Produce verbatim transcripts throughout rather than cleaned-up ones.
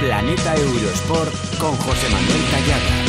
Planeta Eurosport con José Manuel Tallada.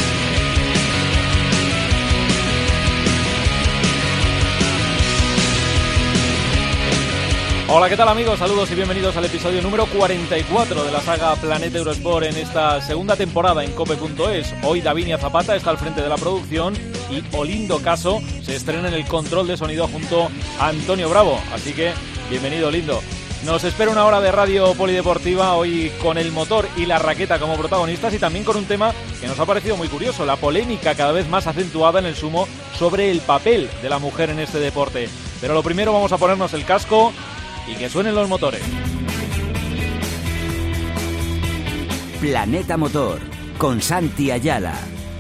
Hola, ¿qué tal amigos? Saludos y bienvenidos al episodio número cuarenta y cuatro de la saga Planeta Eurosport en esta segunda temporada en cope punto es. Hoy Davinia Zapata está al frente de la producción y Olindo Caso se estrena en el control de sonido junto a Antonio Bravo. Así que, bienvenido Olindo. Nos espera una hora de radio polideportiva hoy con el motor y la raqueta como protagonistas y también con un tema que nos ha parecido muy curioso, la polémica cada vez más acentuada en el sumo sobre el papel de la mujer en este deporte. Pero lo primero vamos a ponernos el casco y que suenen los motores. Planeta Motor con Santi Ayala.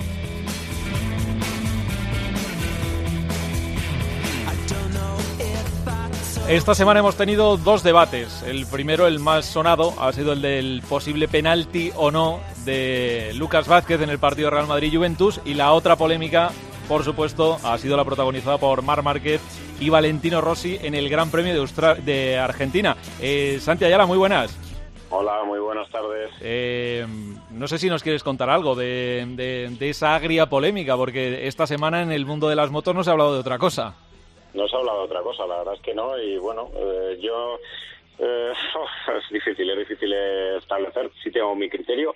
Esta semana hemos tenido dos debates. El primero, el más sonado, ha sido el del posible penalti o no de Lucas Vázquez en el partido Real Madrid-Juventus, y la otra polémica, por supuesto, ha sido la protagonizada por Marc Márquez y Valentino Rossi en el Gran Premio de, Austra- de Argentina. Eh, Santi Ayala, muy buenas. Hola, muy buenas tardes. Eh, no sé si nos quieres contar algo de, de, de esa agria polémica, porque esta semana en el mundo de las motos no se ha hablado de otra cosa. No se ha hablado de otra cosa, la verdad es que no, y bueno, eh, yo... Eh, oh, es difícil, es difícil establecer, sí tengo mi criterio,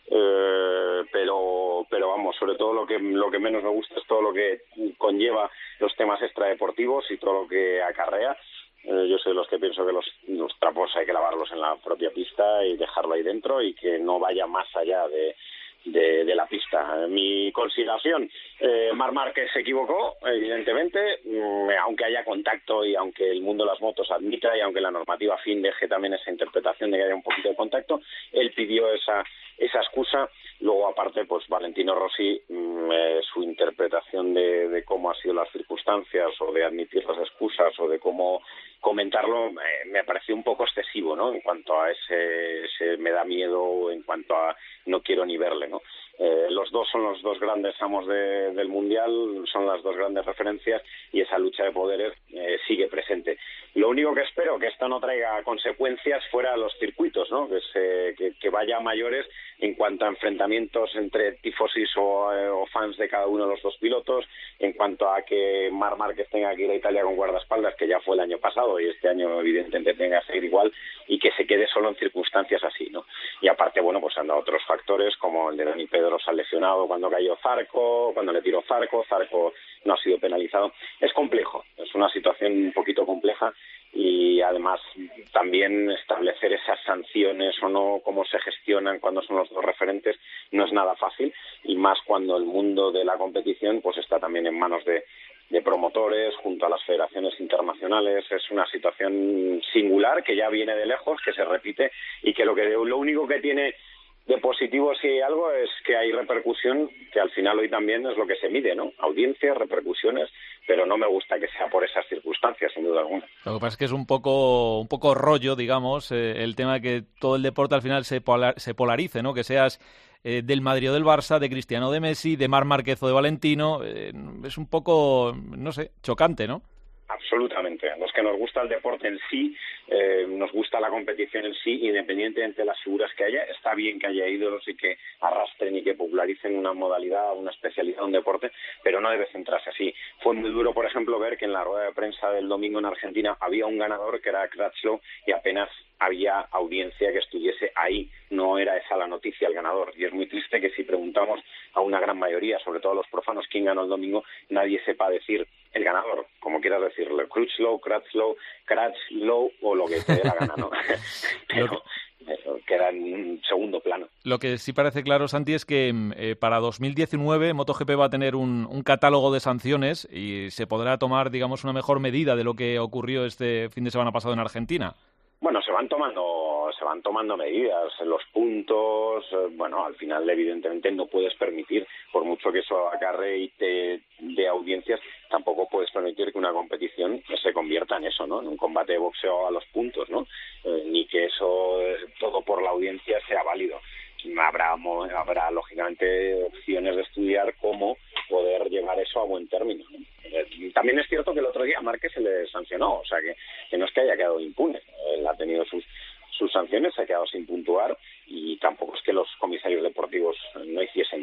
eh, pero pero vamos, sobre todo lo que lo que menos me gusta es todo lo que conlleva los temas extradeportivos y todo lo que acarrea. Eh, yo soy de los que pienso que los, los trapos hay que lavarlos en la propia pista y dejarlo ahí dentro y que no vaya más allá de... De, de la pista. Mi consideración, eh, Marc Márquez se equivocó, evidentemente, mm, aunque haya contacto y aunque el mundo de las motos admita y aunque la normativa FIN deje también esa interpretación de que haya un poquito de contacto, él pidió esa esa excusa. Luego, aparte, pues Valentino Rossi, mm, eh, su interpretación de, de cómo han sido las circunstancias o de admitir las excusas o de cómo comentarlo, eh, me pareció un poco excesivo, ¿no? En cuanto a ese, ese me da miedo, en cuanto a no quiero ni verle, ¿no? Eh, los dos son los dos grandes amos de, del Mundial, son las dos grandes referencias y esa lucha de poderes eh, sigue presente. Lo único que espero que esto no traiga consecuencias fuera de los circuitos, ¿no? Que, se, que, que vaya a mayores en cuanto a enfrentamientos entre tifosis o, eh, o fans de cada uno de los dos pilotos, en cuanto a que Marc Márquez tenga que ir a Italia con guardaespaldas, que ya fue el año pasado y este año evidentemente tenga que seguir igual, y que se quede solo en circunstancias así, ¿no? Y aparte, bueno, pues han dado otros factores como el de Dani Pedrosa lesionado cuando cayó Zarco, cuando le tiró Zarco, Zarco no ha sido penalizado. Es complejo, es una situación un poquito compleja y además también establecer esas sanciones o no, cómo se gestionan cuando son los dos referentes, no es nada fácil, y más cuando el mundo de la competición pues está también en manos de de promotores junto a las federaciones internacionales. Es una situación singular que ya viene de lejos, que se repite y que lo que lo único que tiene de positivo, si hay algo, es que hay repercusión, que al final hoy también es lo que se mide, ¿no? Audiencias, repercusiones, pero no me gusta que sea por esas circunstancias, sin duda alguna. Lo que pasa es que es un poco un poco rollo, digamos, eh, el tema de que todo el deporte al final se, polar, se polarice, ¿no? Que seas eh, del Madrid o del Barça, de Cristiano o de Messi, de Marc Márquez o de Valentino, eh, es un poco, no sé, chocante, ¿no? Absolutamente. Los que nos gusta el deporte en sí, eh, nos gusta la competición en sí, independientemente de las figuras que haya. Está bien que haya ídolos y que arrastren y que popularicen una modalidad, una especialidad, un deporte, pero no debe centrarse así. Fue muy duro, por ejemplo, ver que en la rueda de prensa del domingo en Argentina había un ganador que era Crutchlow y apenas había audiencia que estuviese ahí. No era esa la noticia, el ganador. Y es muy triste que si preguntamos a una gran mayoría, sobre todo a los profanos, quién ganó el domingo, nadie sepa decir el ganador, como quieras decirlo, Crutchlow, Crutchlow, Crutchlow o lo que te dé la gana, ¿no? Pero eso queda en un segundo plano. Lo que sí parece claro, Santi, es que eh, para dos mil diecinueve MotoGP va a tener un, un catálogo de sanciones y se podrá tomar, digamos, una mejor medida de lo que ocurrió este fin de semana pasado en Argentina. Bueno, se van tomando se van tomando medidas, los puntos, eh, bueno, al final evidentemente no puedes permitir, por mucho que eso acarre y te dé audiencias, tampoco puedes permitir que una competición se convierta en eso, ¿no? En un combate de boxeo a los puntos, ¿no? Eh, ni que eso, eh, todo por la audiencia, sea válido. Habrá, habrá lógicamente opciones de estudiar cómo poder llevar eso a buen término, ¿no? También es cierto que el otro día a Márquez se le sancionó, o sea que, que no es que haya quedado impune, él ha tenido sus sus sanciones, se ha quedado sin puntuar y tampoco es que el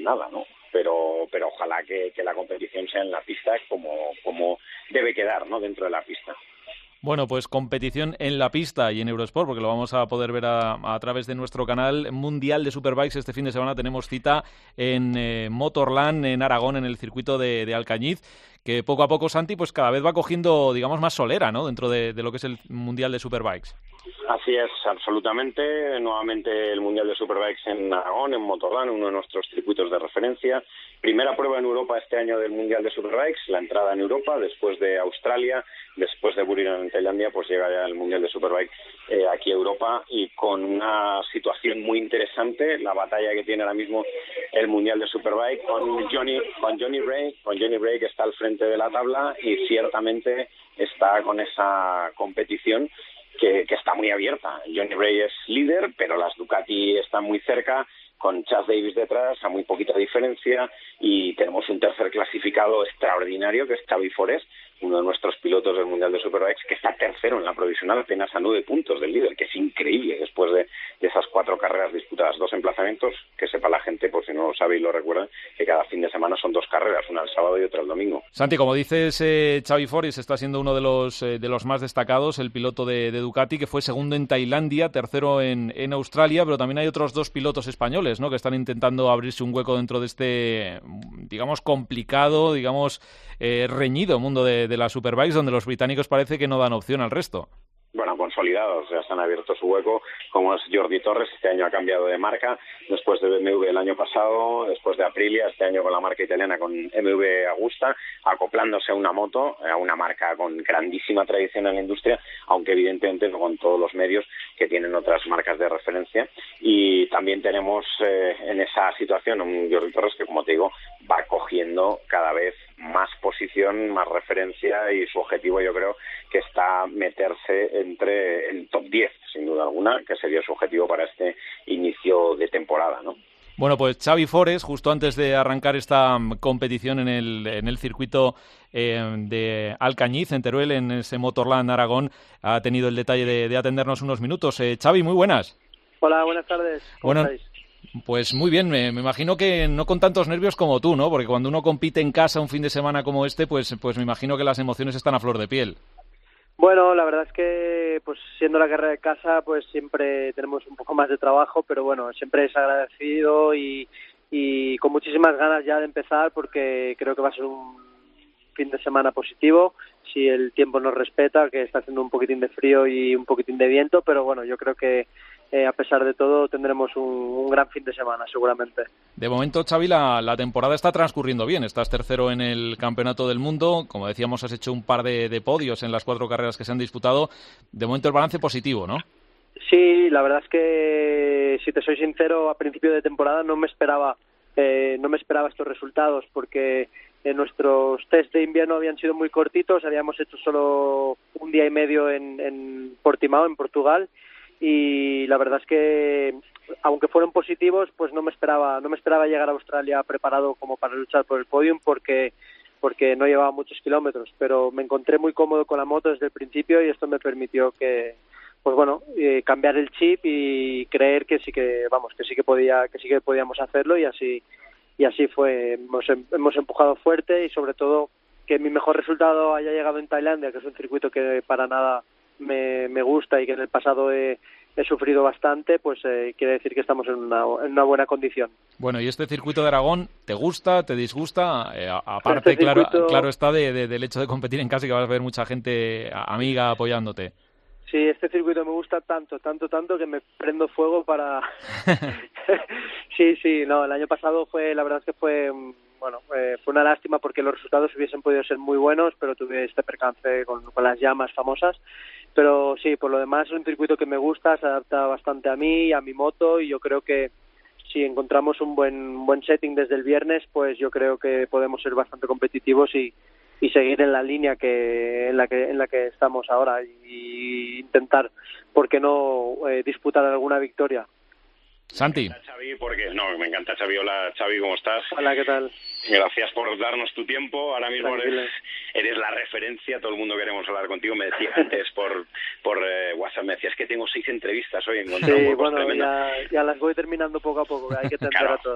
nada, ¿no? Pero pero ojalá que, que la competición sea en la pista como, como debe quedar, ¿no? Dentro de la pista. Bueno, pues competición en la pista y en Eurosport, porque lo vamos a poder ver a, a través de nuestro canal Mundial de Superbikes. Este fin de semana tenemos cita en eh, Motorland, en Aragón, en el circuito de, de Alcañiz, que poco a poco, Santi, pues cada vez va cogiendo, digamos, más solera, ¿no?, dentro de, de lo que es el Mundial de Superbikes. Así es, absolutamente. Nuevamente el Mundial de Superbikes en Aragón, en Motorland, uno de nuestros circuitos de referencia. Primera prueba en Europa este año del Mundial de Superbikes, la entrada en Europa, después de Australia, después de Buriram en Tailandia, pues llega ya el Mundial de Superbike eh, aquí a Europa, y con una situación muy interesante, la batalla que tiene ahora mismo el Mundial de Superbike con Johnny, con Johnny Ray, con Johnny Ray, que está al frente de la tabla y ciertamente está con esa competición que, que está muy abierta. Johnny Ray es líder, pero las Ducati están muy cerca, con Chas Davis detrás, a muy poquita diferencia, y tenemos un tercer clasificado extraordinario, que es Xavi Forés, uno de nuestros pilotos del Mundial de Superbikes, que está tercero en la provisional, apenas a nueve puntos del líder, que es increíble después de, de esas cuatro carreras disputadas, dos emplazamientos, que sepa la gente, por si no lo sabe y lo recuerda, que cada fin de semana son dos carreras, una el sábado y otra el domingo. Santi, como dices, eh, Xavi Forés está siendo uno de los eh, de los más destacados, el piloto de, de Ducati, que fue segundo en Tailandia, tercero en, en Australia, pero también hay otros dos pilotos españoles, ¿no?, que están intentando abrirse un hueco dentro de este, digamos, complicado, digamos, eh, reñido mundo de, de las Superbikes, donde los británicos parece que no dan opción al resto. Bueno, consolidados, ya se han abierto su hueco, como es Jordi Torres, este año ha cambiado de marca, después de B M W el año pasado, después de Aprilia, este año con la marca italiana, con M W Agusta, acoplándose a una moto, a una marca con grandísima tradición en la industria, aunque evidentemente no con todos los medios que tienen otras marcas de referencia. Y también tenemos eh, en esa situación un Jordi Torres que, como te digo, va cogiendo cada vez más posición, más referencia, y su objetivo, yo creo, que está meterse entre el top diez, sin duda alguna, que sería su objetivo para este inicio de temporada, ¿no? Bueno, pues Xavi Forés, justo antes de arrancar esta competición en el, en el circuito eh, de Alcañiz, en Teruel, en ese Motorland Aragón, ha tenido el detalle de, de atendernos unos minutos. Eh, Xavi, muy buenas. Hola, buenas tardes. ¿Cómo bueno, estáis? Pues muy bien, me, me imagino que no con tantos nervios como tú, ¿no? Porque cuando uno compite en casa un fin de semana como este, pues, pues me imagino que las emociones están a flor de piel. Bueno, la verdad es que, pues siendo la carrera de casa, pues siempre tenemos un poco más de trabajo, pero bueno, siempre es agradecido y, y con muchísimas ganas ya de empezar, porque creo que va a ser un fin de semana positivo, si el tiempo nos respeta, que está haciendo un poquitín de frío y un poquitín de viento, pero bueno, yo creo que Eh, a pesar de todo tendremos un, un gran fin de semana seguramente. De momento, Xavi, la, la temporada está transcurriendo bien, estás tercero en el Campeonato del Mundo, como decíamos, has hecho un par de, de podios en las cuatro carreras que se han disputado, de momento el balance positivo, ¿no? Sí, la verdad es que, si te soy sincero, a principio de temporada no me esperaba eh, no me esperaba estos resultados, porque eh, nuestros test de invierno habían sido muy cortitos, habíamos hecho solo un día y medio en, en Portimao, en Portugal, y la verdad es que, aunque fueron positivos, pues no me esperaba no me esperaba llegar a Australia preparado como para luchar por el podium, porque porque no llevaba muchos kilómetros, pero me encontré muy cómodo con la moto desde el principio, y esto me permitió que, pues bueno, eh, cambiar el chip y creer que sí que vamos que sí que podía que sí que podíamos hacerlo, y así y así fue. Hemos, hemos empujado fuerte, y sobre todo que mi mejor resultado haya llegado en Tailandia, que es un circuito que para nada Me, me gusta y que en el pasado he, he sufrido bastante, pues eh, quiere decir que estamos en una, en una buena condición. Bueno, ¿y este circuito de Aragón te gusta, te disgusta? Eh, aparte, este circuito... claro, claro está de, de, del hecho de competir en casa, y que vas a ver mucha gente amiga apoyándote. Sí, este circuito me gusta tanto, tanto, tanto que me prendo fuego para... sí, sí, no, el año pasado fue, la verdad es que fue... Bueno, eh, fue una lástima porque los resultados hubiesen podido ser muy buenos, pero tuve este percance con, con las llamas famosas. Pero sí, por lo demás es un circuito que me gusta, se adapta bastante a mí, a mi moto, y yo creo que si encontramos un buen un buen setting desde el viernes, pues yo creo que podemos ser bastante competitivos y, y seguir en la línea que en la que en la que estamos ahora, y intentar, ¿por qué no, eh, disputar alguna victoria? Santi. Me encanta, Xavi, porque no, me encanta, Xavi. Hola, Xavi, ¿cómo estás? Hola, ¿qué tal? Gracias por darnos tu tiempo. Ahora mismo eres, eres la referencia, todo el mundo queremos hablar contigo. Me decía antes por por eh, WhatsApp, me decías que tengo seis entrevistas hoy en Sí, bueno, ya, ya las voy terminando poco a poco, hay que atender claro. a todas.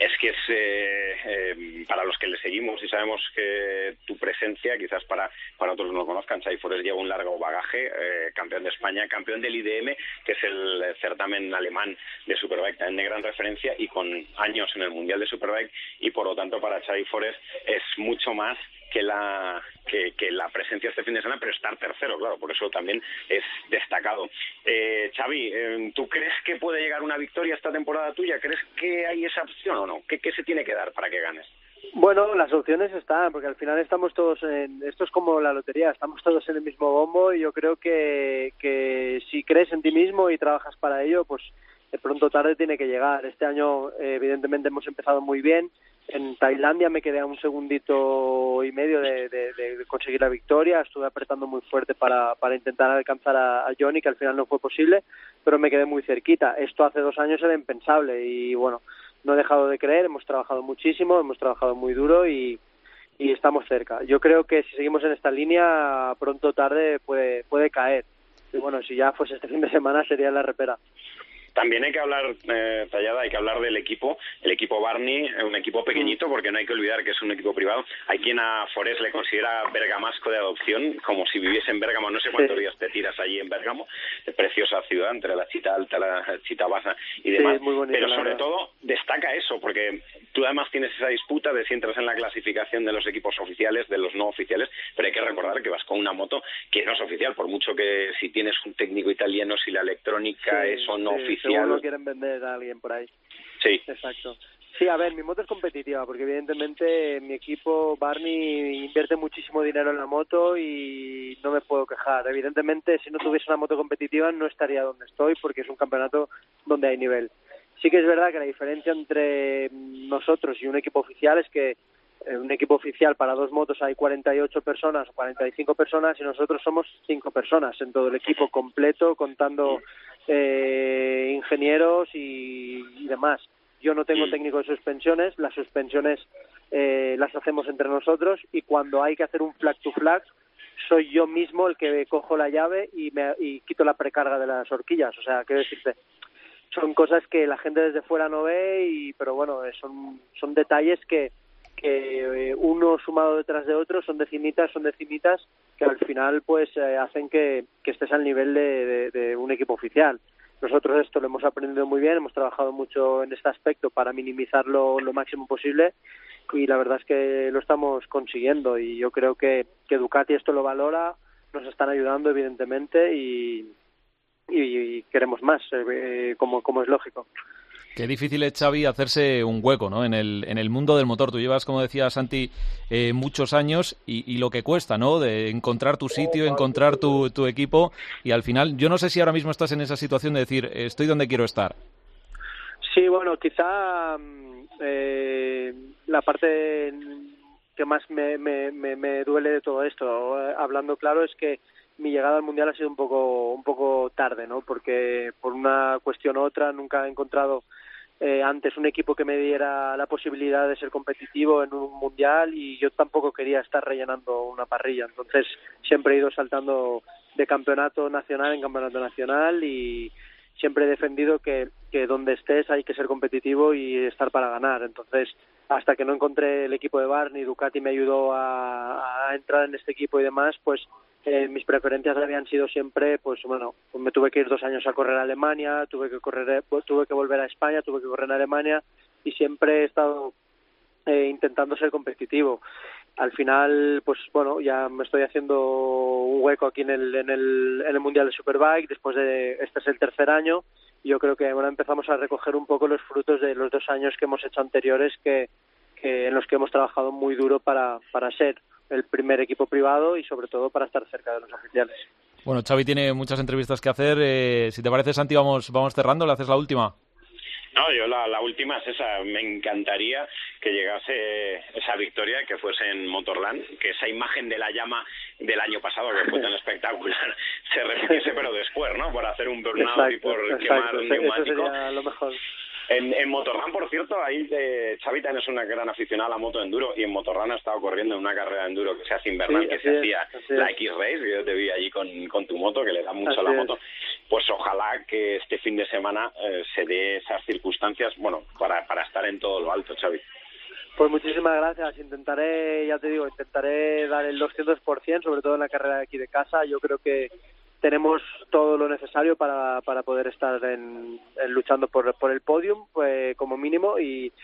es que es eh, eh, para los que le seguimos y sabemos que tu presencia, quizás para, para otros no lo conozcan, Xavi Forés lleva un largo bagaje, eh, campeón de España, campeón del I D M, que es el certamen alemán de Superbike, también de gran referencia, y con años en el Mundial de Superbike, y por lo tanto para Xavi Forés es mucho más que la que, que la presencia este fin de semana, pero estar tercero, claro, por eso también es destacado. Eh, Xavi, eh, ¿tú crees que puede llegar una victoria esta temporada tuya? ¿Crees que hay esa opción o no? ¿Qué, qué se tiene que dar para que ganes? Bueno, las opciones están, porque al final estamos todos en... Esto es como la lotería, estamos todos en el mismo bombo, y yo creo que, que si crees en ti mismo y trabajas para ello, pues de pronto o tarde tiene que llegar. Este año, eh, evidentemente, hemos empezado muy bien. En Tailandia me quedé a un segundito y medio de, de, de conseguir la victoria. Estuve apretando muy fuerte para, para intentar alcanzar a, a Johnny, que al final no fue posible, pero me quedé muy cerquita. Esto hace dos años era impensable y bueno, no he dejado de creer, hemos trabajado muchísimo, hemos trabajado muy duro y, y estamos cerca. Yo creo que si seguimos en esta línea, pronto o tarde puede, puede caer. Y bueno, si ya fuese este fin de semana sería la repera. También hay que hablar, eh, Tallada, hay que hablar del equipo, el equipo Barni, un equipo pequeñito, porque no hay que olvidar que es un equipo privado. Hay quien a Forés le considera bergamasco de adopción, como si viviese en Bérgamo. No sé cuántos sí. días te tiras allí en Bérgamo, preciosa ciudad, entre la Chita Alta, la Chita Baja y demás. Sí, muy bonito, pero sobre todo destaca eso, porque tú además tienes esa disputa de si entras en la clasificación de los equipos oficiales, de los no oficiales, pero hay que recordar que vas con una moto que no es oficial, por mucho que si tienes un técnico italiano, si la electrónica sí, es o no sí, oficial. Seguro quieren vender a alguien por ahí. Sí. Exacto. Sí, a ver, mi moto es competitiva, porque evidentemente mi equipo, Barni, invierte muchísimo dinero en la moto y no me puedo quejar. Evidentemente, si no tuviese una moto competitiva no estaría donde estoy, porque es un campeonato donde hay nivel. Sí que es verdad que la diferencia entre nosotros y un equipo oficial es que en un equipo oficial para dos motos hay cuarenta y ocho personas o cuarenta y cinco personas y nosotros somos cinco personas en todo el equipo completo, contando eh, ingenieros y, y demás. Yo no tengo técnico de suspensiones, las suspensiones eh, las hacemos entre nosotros y cuando hay que hacer un flag to flag soy yo mismo el que cojo la llave y, me, y quito la precarga de las horquillas. O sea, quiero decirte, son cosas que la gente desde fuera no ve, y pero bueno, son, son detalles que que uno sumado detrás de otro son decimitas, son decimitas que al final pues eh, hacen que, que estés al nivel de, de, de un equipo oficial. Nosotros esto lo hemos aprendido muy bien, hemos trabajado mucho en este aspecto para minimizarlo lo máximo posible y la verdad es que lo estamos consiguiendo y yo creo que, que Ducati esto lo valora, nos están ayudando evidentemente y, y, y queremos más, eh, como, como es lógico. Qué difícil es, Xavi, hacerse un hueco, ¿no? En el en el mundo del motor. Tú llevas, como decía Santi, eh, muchos años y, y lo que cuesta, ¿no? De encontrar tu sitio, encontrar tu, tu equipo y al final, yo no sé si ahora mismo estás en esa situación de decir, estoy donde quiero estar. Sí, bueno, quizá eh, la parte que más me, me, me, me duele de todo esto, hablando claro, es que mi llegada al Mundial ha sido un poco un poco tarde, ¿no? Porque por una cuestión u otra nunca he encontrado eh, antes un equipo que me diera la posibilidad de ser competitivo en un Mundial y yo tampoco quería estar rellenando una parrilla. Entonces siempre he ido saltando de campeonato nacional en campeonato nacional y siempre he defendido que, que donde estés hay que ser competitivo y estar para ganar. Entonces, hasta que no encontré el equipo de Barni, Ducati me ayudó a, a entrar en este equipo y demás, pues Eh, mis preferencias habían sido siempre, pues bueno, pues me tuve que ir dos años a correr a Alemania, tuve que correr, tuve que volver a España, tuve que correr en Alemania y siempre he estado eh, intentando ser competitivo. Al final, pues bueno, ya me estoy haciendo un hueco aquí en el en el, en el Mundial de Superbike. Después de este es el tercer año. Y yo creo que ahora empezamos a recoger un poco los frutos de los dos años que hemos hecho anteriores, que, que en los que hemos trabajado muy duro para para ser el primer equipo privado y sobre todo para estar cerca de los oficiales. Bueno, Xavi tiene muchas entrevistas que hacer. Eh, si te parece, Santi, vamos vamos cerrando. ¿Le haces la última? No, yo la, la última es esa. Me encantaría que llegase esa victoria, que fuese en Motorland, que esa imagen de la llama del año pasado, que fue tan espectacular, se repitiese pero después, ¿no? Por hacer un burnout exacto, y por exacto, quemar un eso neumático. Sería lo mejor. En, en Motorrun, por cierto, ahí eh, Xavi también es una gran aficionada a la moto enduro, y en Motorrun ha estado corriendo en una carrera de enduro que se hace invernal, sí, que se es, hacía la X-Race, que yo te vi allí con, con tu moto, que le da mucho así a la moto. Es. Pues ojalá que este fin de semana eh, se dé esas circunstancias, bueno, para, para estar en todo lo alto, Xavi. Pues muchísimas gracias. Intentaré, ya te digo, intentaré dar el doscientos por ciento, sobre todo en la carrera de aquí de casa. Yo creo que tenemos todo lo necesario para, para poder estar en, en luchando por, por el podium, pues, como mínimo, y,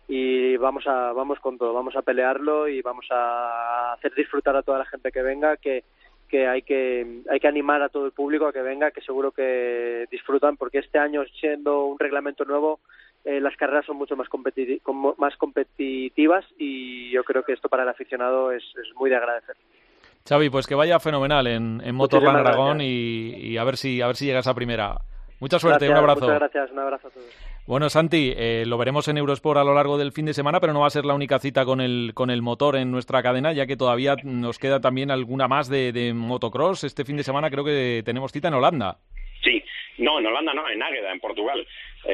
y vamos a vamos con todo, vamos a pelearlo y vamos a hacer disfrutar a toda la gente que venga, que que hay que hay que animar a todo el público a que venga, que seguro que disfrutan, porque este año, siendo un reglamento nuevo, eh, las carreras son mucho más competi- más competitivas, y yo creo que esto para el aficionado es, es muy de agradecer. Xavi, pues que vaya fenomenal en, en Motorrun Aragón y, y a ver si a ver si llegas a primera. Mucha suerte, gracias, un abrazo. Muchas gracias, un abrazo a todos. Bueno, Santi, eh, lo veremos en Eurosport a lo largo del fin de semana, pero no va a ser la única cita con el con el motor en nuestra cadena, ya que todavía nos queda también alguna más de, de motocross. Este fin de semana creo que tenemos cita en Holanda. Sí, no, en Holanda no, en Águeda, en Portugal.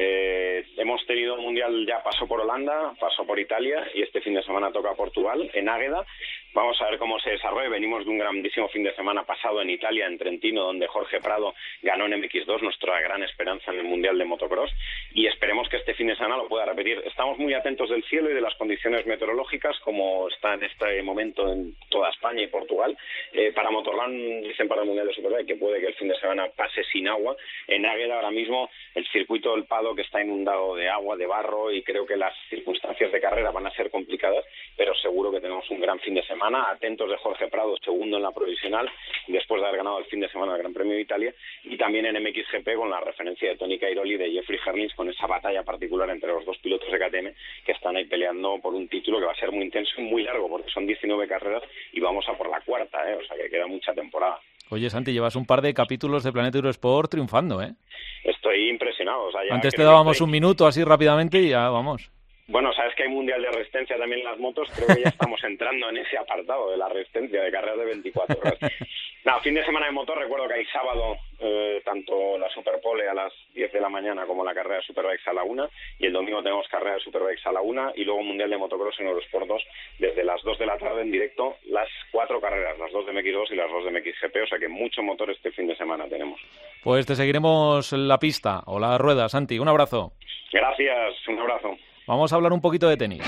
Eh, hemos tenido un mundial, ya pasó por Holanda, pasó por Italia, y este fin de semana toca Portugal, en Águeda. Vamos a ver cómo se desarrolla. Venimos de un grandísimo fin de semana pasado en Italia, en Trentino, donde Jorge Prado ganó en M X dos, nuestra gran esperanza en el Mundial de Motocross, y esperemos que este fin de semana lo pueda repetir. Estamos muy atentos del cielo y de las condiciones meteorológicas, como está en este momento en toda España y Portugal. Eh, para Motorrun, dicen para el Mundial de Superbike que puede que el fin de semana pase sin agua. En Águeda ahora mismo el circuito del Pado, que está inundado de agua, de barro, y creo que las circunstancias de carrera van a ser complicadas, pero seguro que tenemos un gran fin de semana. Atentos de Jorge Prado, segundo en la provisional, después de haber ganado el fin de semana el Gran Premio de Italia, y también en M X G P con la referencia de Tony Cairoli y de Jeffrey Herlings, con esa batalla particular entre los dos pilotos de K T M que están ahí peleando por un título que va a ser muy intenso y muy largo, porque son diecinueve carreras y vamos a por la cuarta, ¿eh? O sea que queda mucha temporada. Oye, Santi, llevas un par de capítulos de Planeta Eurosport triunfando, ¿eh? Estoy impresionado. O sea, ya antes te dábamos estoy... un minuto así rápidamente y ya vamos. Bueno, sabes que hay Mundial de Resistencia también en las motos, creo que ya estamos entrando en ese apartado de la resistencia, de carreras de veinticuatro horas. No, fin de semana de motor, recuerdo que hay sábado eh, tanto la Superpole a las diez de la mañana como la carrera de Superbikes a la una, y el domingo tenemos carrera de Superbikes a la una, y luego Mundial de Motocross en Eurosport dos desde las dos de la tarde en directo, las cuatro carreras, las dos de M X dos y las dos de M X G P, o sea que mucho motor este fin de semana tenemos. Pues te seguiremos la pista o la rueda, Santi, un abrazo. Gracias, un abrazo. Vamos a hablar un poquito de tenis.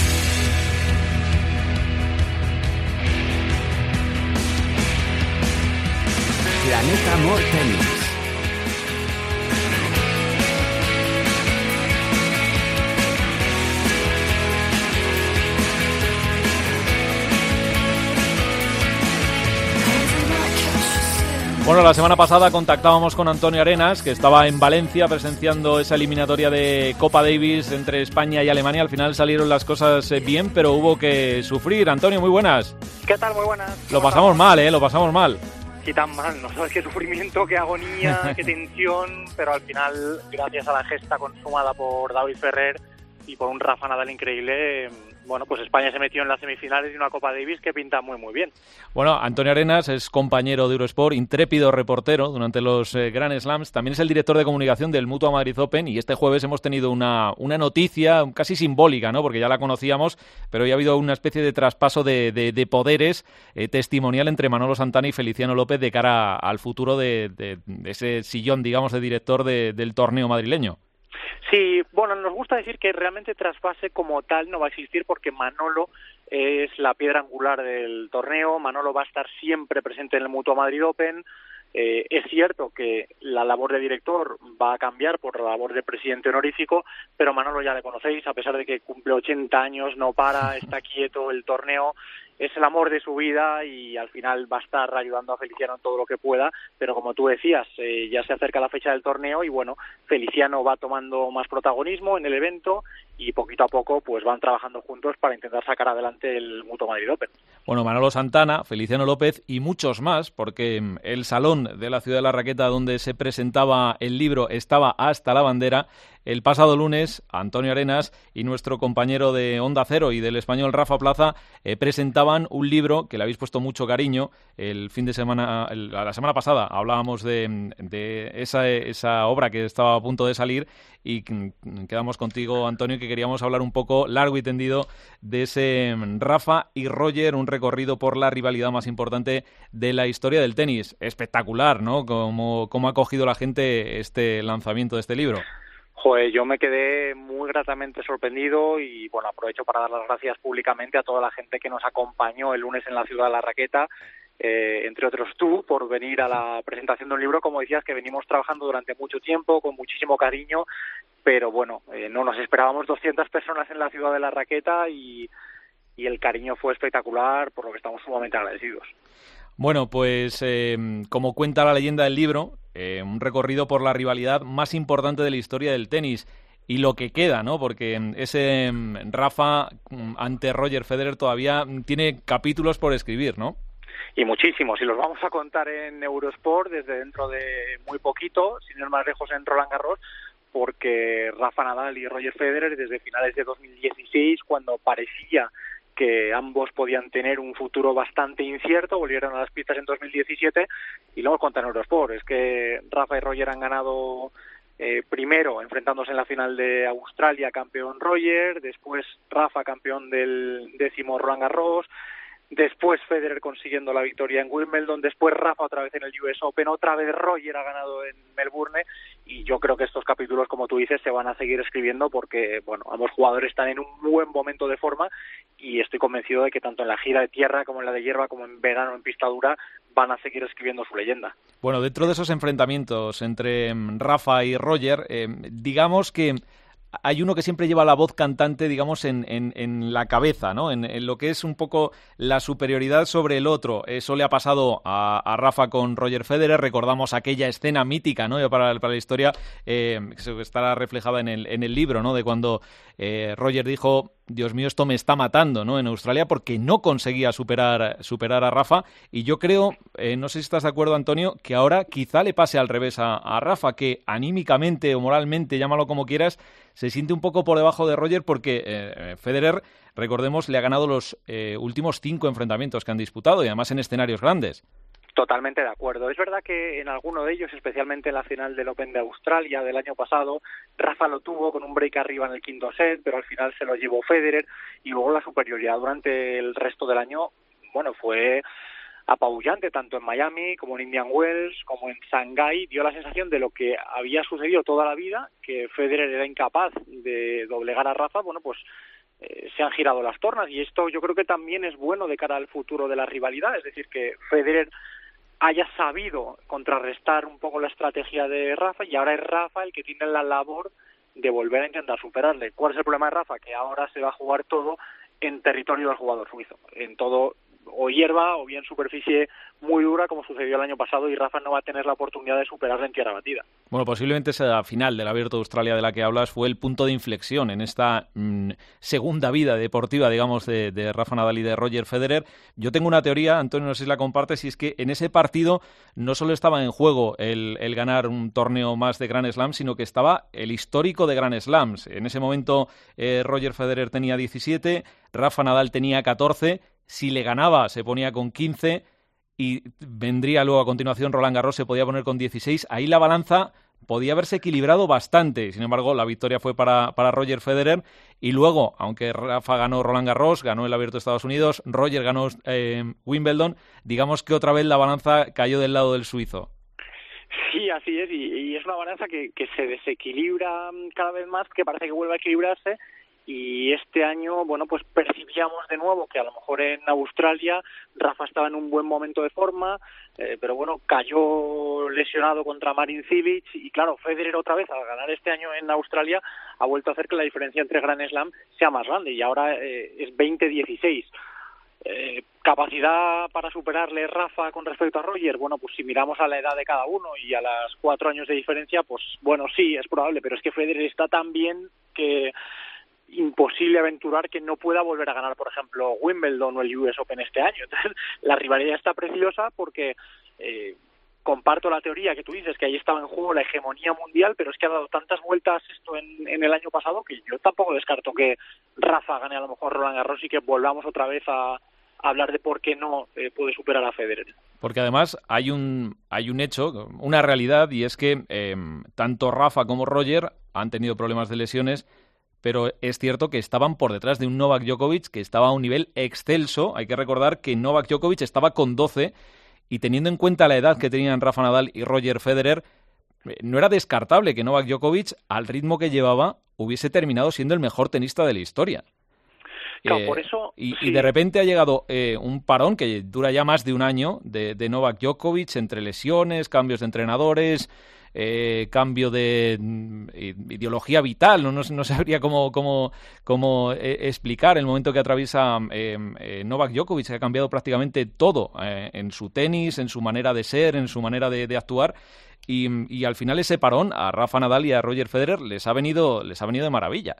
Planeta Amor Tenis. Bueno, la semana pasada contactábamos con Antonio Arenas, que estaba en Valencia presenciando esa eliminatoria de Copa Davis entre España y Alemania. Al final salieron las cosas bien, pero hubo que sufrir. Antonio, muy buenas. ¿Qué tal? Muy buenas. Lo pasamos mal, ¿eh? Lo pasamos mal. Sí, tan mal. No sabes qué sufrimiento, qué agonía, qué tensión, pero al final, gracias a la gesta consumada por David Ferrer y por un Rafa Nadal increíble, bueno, pues España se metió en las semifinales de una Copa Davis que pinta muy, muy bien. Bueno, Antonio Arenas es compañero de Eurosport, intrépido reportero durante los eh, Grand Slams. También es el director de comunicación del Mutua Madrid Open, y este jueves hemos tenido una, una noticia casi simbólica, ¿no? Porque ya la conocíamos, pero ya ha habido una especie de traspaso de, de, de poderes eh, testimonial entre Manolo Santana y Feliciano López de cara al futuro de, de, de ese sillón, digamos, de director de, del torneo madrileño. Sí, bueno, nos gusta decir que realmente trasvase como tal no va a existir, porque Manolo es la piedra angular del torneo. Manolo va a estar siempre presente en el Mutua Madrid Open. Eh, es cierto que la labor de director va a cambiar por la labor de presidente honorífico, pero Manolo ya le conocéis, a pesar de que cumple ochenta años, no para, está quieto, el torneo es el amor de su vida y al final va a estar ayudando a Feliciano en todo lo que pueda, pero como tú decías, eh, ya se acerca la fecha del torneo y bueno, Feliciano va tomando más protagonismo en el evento y poquito a poco pues van trabajando juntos para intentar sacar adelante el Mutua Madrid Open. Bueno, Manolo Santana, Feliciano López y muchos más, porque el salón de la Ciudad de la Raqueta donde se presentaba el libro estaba hasta la bandera. el pasado lunes Antonio Arenas y nuestro compañero de Onda Cero y del Español Rafa Plaza eh, presentaban un libro que le habéis puesto mucho cariño. El fin de semana, el, la semana pasada hablábamos de, de esa, esa obra que estaba a punto de salir y quedamos contigo, Antonio, que queríamos hablar un poco largo y tendido de ese Rafa y Roger, un recorrido por la rivalidad más importante de la historia del tenis. Espectacular, ¿no? Cómo, cómo ha cogido la gente este lanzamiento de este libro. Joder, yo me quedé muy gratamente sorprendido y, bueno, aprovecho para dar las gracias públicamente a toda la gente que nos acompañó el lunes en la Ciudad de la Raqueta, eh, entre otros tú, por venir a la presentación de un libro, como decías, que venimos trabajando durante mucho tiempo, con muchísimo cariño, pero bueno, eh, no nos esperábamos doscientas personas en la Ciudad de la Raqueta y, y el cariño fue espectacular, por lo que estamos sumamente agradecidos. Bueno, pues eh, como cuenta la leyenda del libro, eh, un recorrido por la rivalidad más importante de la historia del tenis y lo que queda, ¿no? Porque ese Rafa ante Roger Federer todavía tiene capítulos por escribir, ¿no? Y muchísimos, y los vamos a contar en Eurosport desde dentro de muy poquito, sin ir más lejos en Roland Garros, porque Rafa Nadal y Roger Federer desde finales de dos mil dieciséis, cuando parecía que ambos podían tener un futuro bastante incierto, volvieron a las pistas en dos mil diecisiete y luego contan Eurosport. Es que Rafa y Roger han ganado eh, primero enfrentándose en la final de Australia, campeón Roger, después Rafa campeón del décimo Roland Garros, después Federer consiguiendo la victoria en Wimbledon, después Rafa otra vez en el U S Open, otra vez Roger ha ganado en Melbourne, y yo creo que estos capítulos, como tú dices, se van a seguir escribiendo porque, bueno, ambos jugadores están en un buen momento de forma y estoy convencido de que tanto en la gira de tierra como en la de hierba, como en verano en pista dura, van a seguir escribiendo su leyenda. Bueno, dentro de esos enfrentamientos entre Rafa y Roger, eh, digamos que hay uno que siempre lleva la voz cantante, digamos, en, en, en la cabeza, ¿no? En, en lo que es un poco la superioridad sobre el otro. Eso le ha pasado a, a Rafa con Roger Federer. Recordamos aquella escena mítica, ¿no? Para, para la historia, eh, que estará reflejada en el, en el libro, ¿no? De cuando eh, Roger dijo: Dios mío, esto me está matando, ¿no? En Australia, porque no conseguía superar, superar a Rafa. Y yo creo, eh, no sé si estás de acuerdo, Antonio, que ahora quizá le pase al revés a, a Rafa, que anímicamente o moralmente, llámalo como quieras, se siente un poco por debajo de Roger porque eh, Federer, recordemos, le ha ganado los eh, últimos cinco enfrentamientos que han disputado y además en escenarios grandes. Totalmente de acuerdo. Es verdad que en alguno de ellos, especialmente en la final del Open de Australia del año pasado, Rafa lo tuvo con un break arriba en el quinto set, pero al final se lo llevó Federer y luego la superioridad durante el resto del año, bueno, fue apabullante, tanto en Miami como en Indian Wells, como en Shanghái. Dio la sensación de lo que había sucedido toda la vida, que Federer era incapaz de doblegar a Rafa. Bueno, pues eh, se han girado las tornas y esto yo creo que también es bueno de cara al futuro de la rivalidad, es decir, que Federer haya sabido contrarrestar un poco la estrategia de Rafa y ahora es Rafa el que tiene la labor de volver a intentar superarle. ¿Cuál es el problema de Rafa? Que ahora se va a jugar todo en territorio del jugador suizo, en todo o hierba o bien superficie muy dura, como sucedió el año pasado, y Rafa no va a tener la oportunidad de superarla en tierra batida. Bueno, posiblemente esa final del Abierto de Australia de la que hablas fue el punto de inflexión en esta mmm, segunda vida deportiva, digamos, de, de Rafa Nadal y de Roger Federer. Yo tengo una teoría, Antonio, no sé si la compartes, y es que en ese partido no solo estaba en juego el, el ganar un torneo más de Grand Slam, sino que estaba el histórico de Grand Slams. En ese momento eh, Roger Federer tenía diecisiete, Rafa Nadal tenía catorce, si le ganaba se ponía con quince y vendría luego a continuación Roland Garros, se podía poner con dieciséis. Ahí la balanza podía haberse equilibrado bastante. Sin embargo, la victoria fue para, para Roger Federer. Y luego, aunque Rafa ganó Roland Garros, ganó el Abierto de Estados Unidos, Roger ganó eh, Wimbledon, digamos que otra vez la balanza cayó del lado del suizo. Sí, así es. Y, y es una balanza que, que se desequilibra cada vez más, que parece que vuelve a equilibrarse. Y este año, bueno, pues percibíamos de nuevo que a lo mejor en Australia Rafa estaba en un buen momento de forma, eh, pero bueno, cayó lesionado contra Marin Cilic y claro, Federer otra vez al ganar este año en Australia ha vuelto a hacer que la diferencia entre Grand Slam sea más grande y ahora eh, es veinte dieciséis. Eh, capacidad para superarle Rafa con respecto a Roger, bueno, pues si miramos a la edad de cada uno y a las cuatro años de diferencia, pues bueno, sí, es probable, pero es que Federer está tan bien que imposible aventurar que no pueda volver a ganar, por ejemplo, Wimbledon o el U S Open este año. Entonces, la rivalidad está preciosa porque eh, comparto la teoría que tú dices, que ahí estaba en juego la hegemonía mundial, pero es que ha dado tantas vueltas esto en, en el año pasado que yo tampoco descarto que Rafa gane a lo mejor Roland Garros y que volvamos otra vez a, a hablar de por qué no eh, puede superar a Federer. Porque además hay un hay un hecho, una realidad, y es que eh, tanto Rafa como Roger han tenido problemas de lesiones, pero es cierto que estaban por detrás de un Novak Djokovic que estaba a un nivel excelso. Hay que recordar que Novak Djokovic estaba con doce, y teniendo en cuenta la edad que tenían Rafa Nadal y Roger Federer, no era descartable que Novak Djokovic, al ritmo que llevaba, hubiese terminado siendo el mejor tenista de la historia. Claro, eh, por eso, y, sí. y de repente ha llegado eh, un parón que dura ya más de un año de, de Novak Djokovic, entre lesiones, cambios de entrenadores, eh, cambio de mm, ideología vital, no, no, no sabría cómo, cómo, cómo eh, explicar el momento que atraviesa eh, eh, Novak Djokovic, que ha cambiado prácticamente todo eh, en su tenis, en su manera de ser, en su manera de, de actuar. Y, y al final ese parón a Rafa Nadal y a Roger Federer les ha venido, les ha venido de maravilla.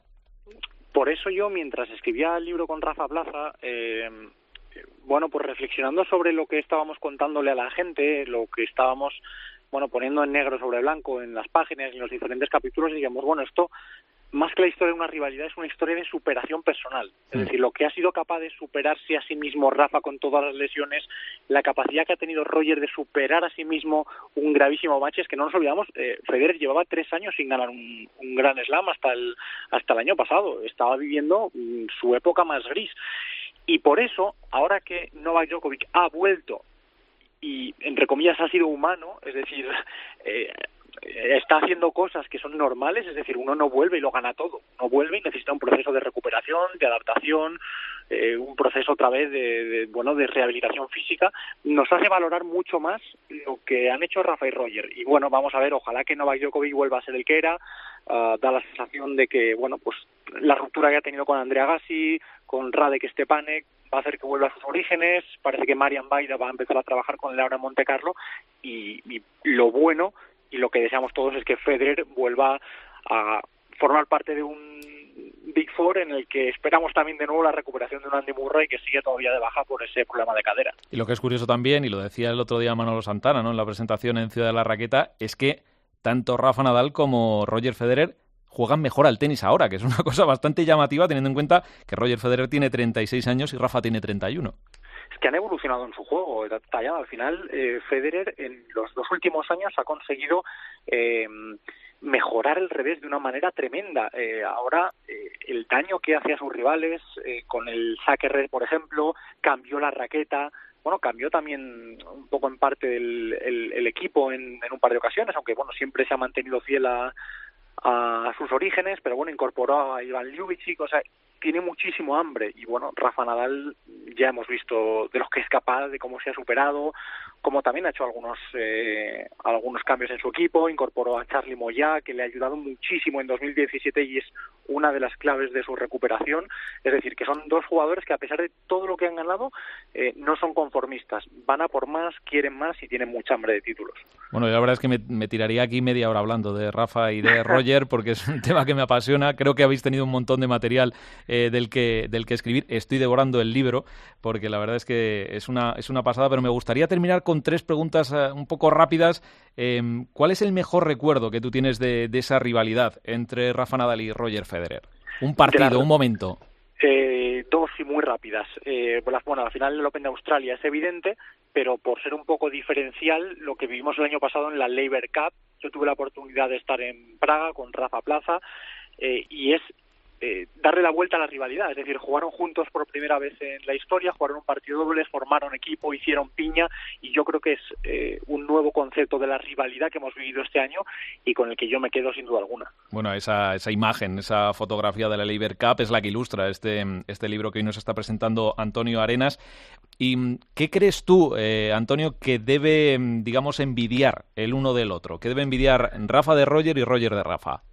Por eso yo, mientras escribía el libro con Rafa Plaza, eh, bueno, pues reflexionando sobre lo que estábamos contándole a la gente, lo que estábamos, bueno, poniendo en negro sobre blanco en las páginas y en los diferentes capítulos, digamos, bueno, esto, más que la historia de una rivalidad, es una historia de superación personal. Es decir, lo que ha sido capaz de superarse a sí mismo Rafa con todas las lesiones, la capacidad que ha tenido Roger de superar a sí mismo un gravísimo bache. Es que no nos olvidamos, eh, Federer llevaba tres años sin ganar un, un Grand Slam hasta el, hasta el año pasado. Estaba viviendo mm, su época más gris. Y por eso, ahora que Novak Djokovic ha vuelto y, entre comillas, ha sido humano, es decir, eh, está haciendo cosas que son normales, es decir, uno no vuelve y lo gana todo, uno vuelve y necesita un proceso de recuperación, de adaptación, eh, un proceso otra vez de, de, bueno, de rehabilitación física, nos hace valorar mucho más lo que han hecho Rafa y Roger. Y bueno, vamos a ver, ojalá que Novak Djokovic vuelva a ser el que era. Uh, da la sensación de que, bueno, pues la ruptura que ha tenido con Andre Agassi, con Radek Stepanek, va a hacer que vuelva a sus orígenes. Parece que Marian Baida va a empezar a trabajar con él ahora en Monte Carlo, y, y lo bueno y lo que deseamos todos es que Federer vuelva a formar parte de un Big Four en el que esperamos también de nuevo la recuperación de un Andy Murray que sigue todavía de baja por ese problema de cadera. Y lo que es curioso también, y lo decía el otro día Manolo Santana, ¿no?, en la presentación en Ciudad de la Raqueta, es que tanto Rafa Nadal como Roger Federer juegan mejor al tenis ahora, que es una cosa bastante llamativa teniendo en cuenta que Roger Federer tiene treinta y seis años y Rafa tiene treinta y uno. Es que han evolucionado en su juego. Al final, eh, Federer en los dos últimos años ha conseguido eh, mejorar el revés de una manera tremenda. Eh, ahora, eh, el daño que hace a sus rivales, eh, con el saque red, por ejemplo, cambió la raqueta. Bueno, cambió también un poco en parte el, el, el equipo en, en un par de ocasiones, aunque bueno, siempre se ha mantenido fiel a, a sus orígenes, pero bueno, incorporó a Ivan Ljubicic, o sea, tiene muchísimo hambre. Y bueno, Rafa Nadal ya hemos visto de los que es capaz, de cómo se ha superado, como también ha hecho algunos eh, algunos cambios en su equipo, incorporó a Charly Moyá, que le ha ayudado muchísimo en dos mil diecisiete y es una de las claves de su recuperación. Es decir, que son dos jugadores que a pesar de todo lo que han ganado, eh, no son conformistas, van a por más, quieren más y tienen mucha hambre de títulos. Bueno, la verdad es que me, me tiraría aquí media hora hablando de Rafa y de Roger porque es un tema que me apasiona. Creo que habéis tenido un montón de material eh, del que del que escribir. Estoy devorando el libro porque la verdad es que es una es una pasada, pero me gustaría terminar con tres preguntas uh, un poco rápidas. Eh, ¿Cuál es el mejor recuerdo que tú tienes de, de esa rivalidad entre Rafa Nadal y Roger Federer? Un partido, la... un momento. Eh, dos y muy rápidas. Eh, bueno, al final el Open de Australia es evidente, pero por ser un poco diferencial, lo que vivimos el año pasado en la Laver Cup, yo tuve la oportunidad de estar en Praga con Rafa Plaza, eh, y es eh, darle la vuelta a la rivalidad, es decir, jugaron juntos por primera vez en la historia, jugaron un partido doble, formaron equipo, hicieron piña, y yo creo que es eh, un nuevo concepto de la rivalidad que hemos vivido este año y con el que yo me quedo sin duda alguna. Bueno, esa, esa imagen, esa fotografía de la Laver Cup es la que ilustra este, este libro que hoy nos está presentando Antonio Arenas. ¿Y qué crees tú, eh, Antonio, que debe, digamos, envidiar el uno del otro? ¿Qué debe envidiar Rafa de Roger y Roger de Rafa?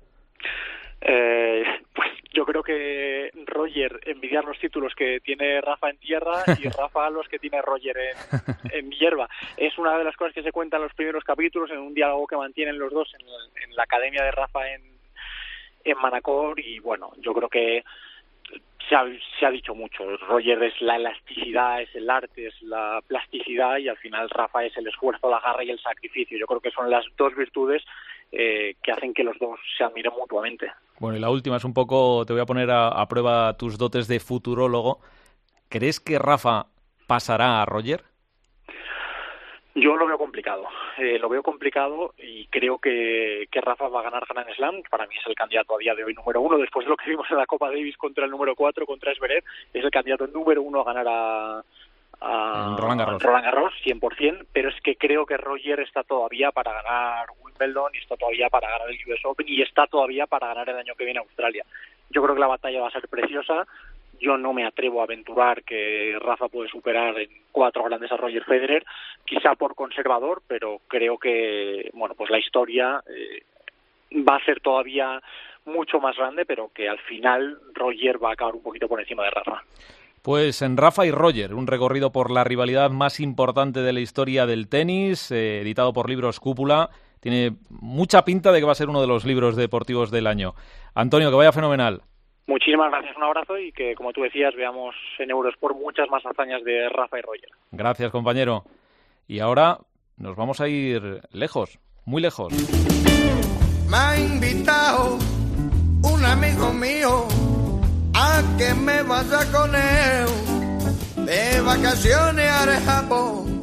Eh, pues yo creo que Roger envidiar los títulos que tiene Rafa en tierra y Rafa los que tiene Roger en, en hierba. Es una de las cosas que se cuentan en los primeros capítulos, en un diálogo que mantienen los dos en, la, en la academia de Rafa en, en Manacor. Y bueno, yo creo que se ha, se ha dicho mucho. Roger es la elasticidad, es el arte, es la plasticidad, y al final Rafa es el esfuerzo, la garra y el sacrificio. Yo creo que son las dos virtudes eh, que hacen que los dos se admiren mutuamente. Bueno, y la última es un poco, te voy a poner a, a prueba tus dotes de futurólogo. ¿Crees que Rafa pasará a Roger? Yo lo veo complicado, eh, lo veo complicado y creo que, que Rafa va a ganar Grand Slam. Para mí es el candidato a día de hoy número uno, después de lo que vimos en la Copa Davis contra el número cuatro, contra Zverev, es el candidato número uno a ganar a, a Roland Garros. Roland Garros, cien por ciento, pero es que creo que Roger está todavía para ganar Wimbledon, y está todavía para ganar el U S Open, y está todavía para ganar el año que viene Australia. Yo creo que la batalla va a ser preciosa. Yo no me atrevo a aventurar que Rafa puede superar en cuatro grandes a Roger Federer, quizá por conservador, pero creo que, bueno, pues la historia eh, va a ser todavía mucho más grande, pero que al final Roger va a acabar un poquito por encima de Rafa. Pues en Rafa y Roger, un recorrido por la rivalidad más importante de la historia del tenis, eh, editado por Libros Cúpula. Tiene mucha pinta de que va a ser uno de los libros deportivos del año. Antonio, que vaya fenomenal. Muchísimas gracias, un abrazo, y que, como tú decías, veamos en Eurosport muchas más hazañas de Rafa y Roger. Gracias, compañero. Y ahora nos vamos a ir lejos, muy lejos. Me ha invitado un amigo mío a que me vaya con él de vacaciones al Japón.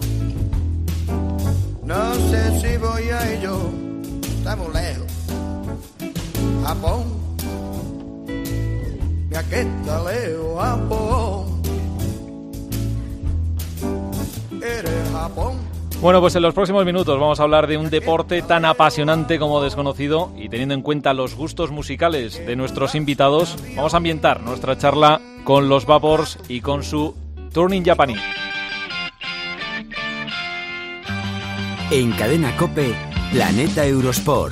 No sé si voy a ello, estamos lejos. Japón. Bueno, pues en los próximos minutos vamos a hablar de un deporte tan apasionante como desconocido, y teniendo en cuenta los gustos musicales de nuestros invitados, vamos a ambientar nuestra charla con los Vapors y con su Turning Japanese. En Cadena COPE, Planeta Eurosport.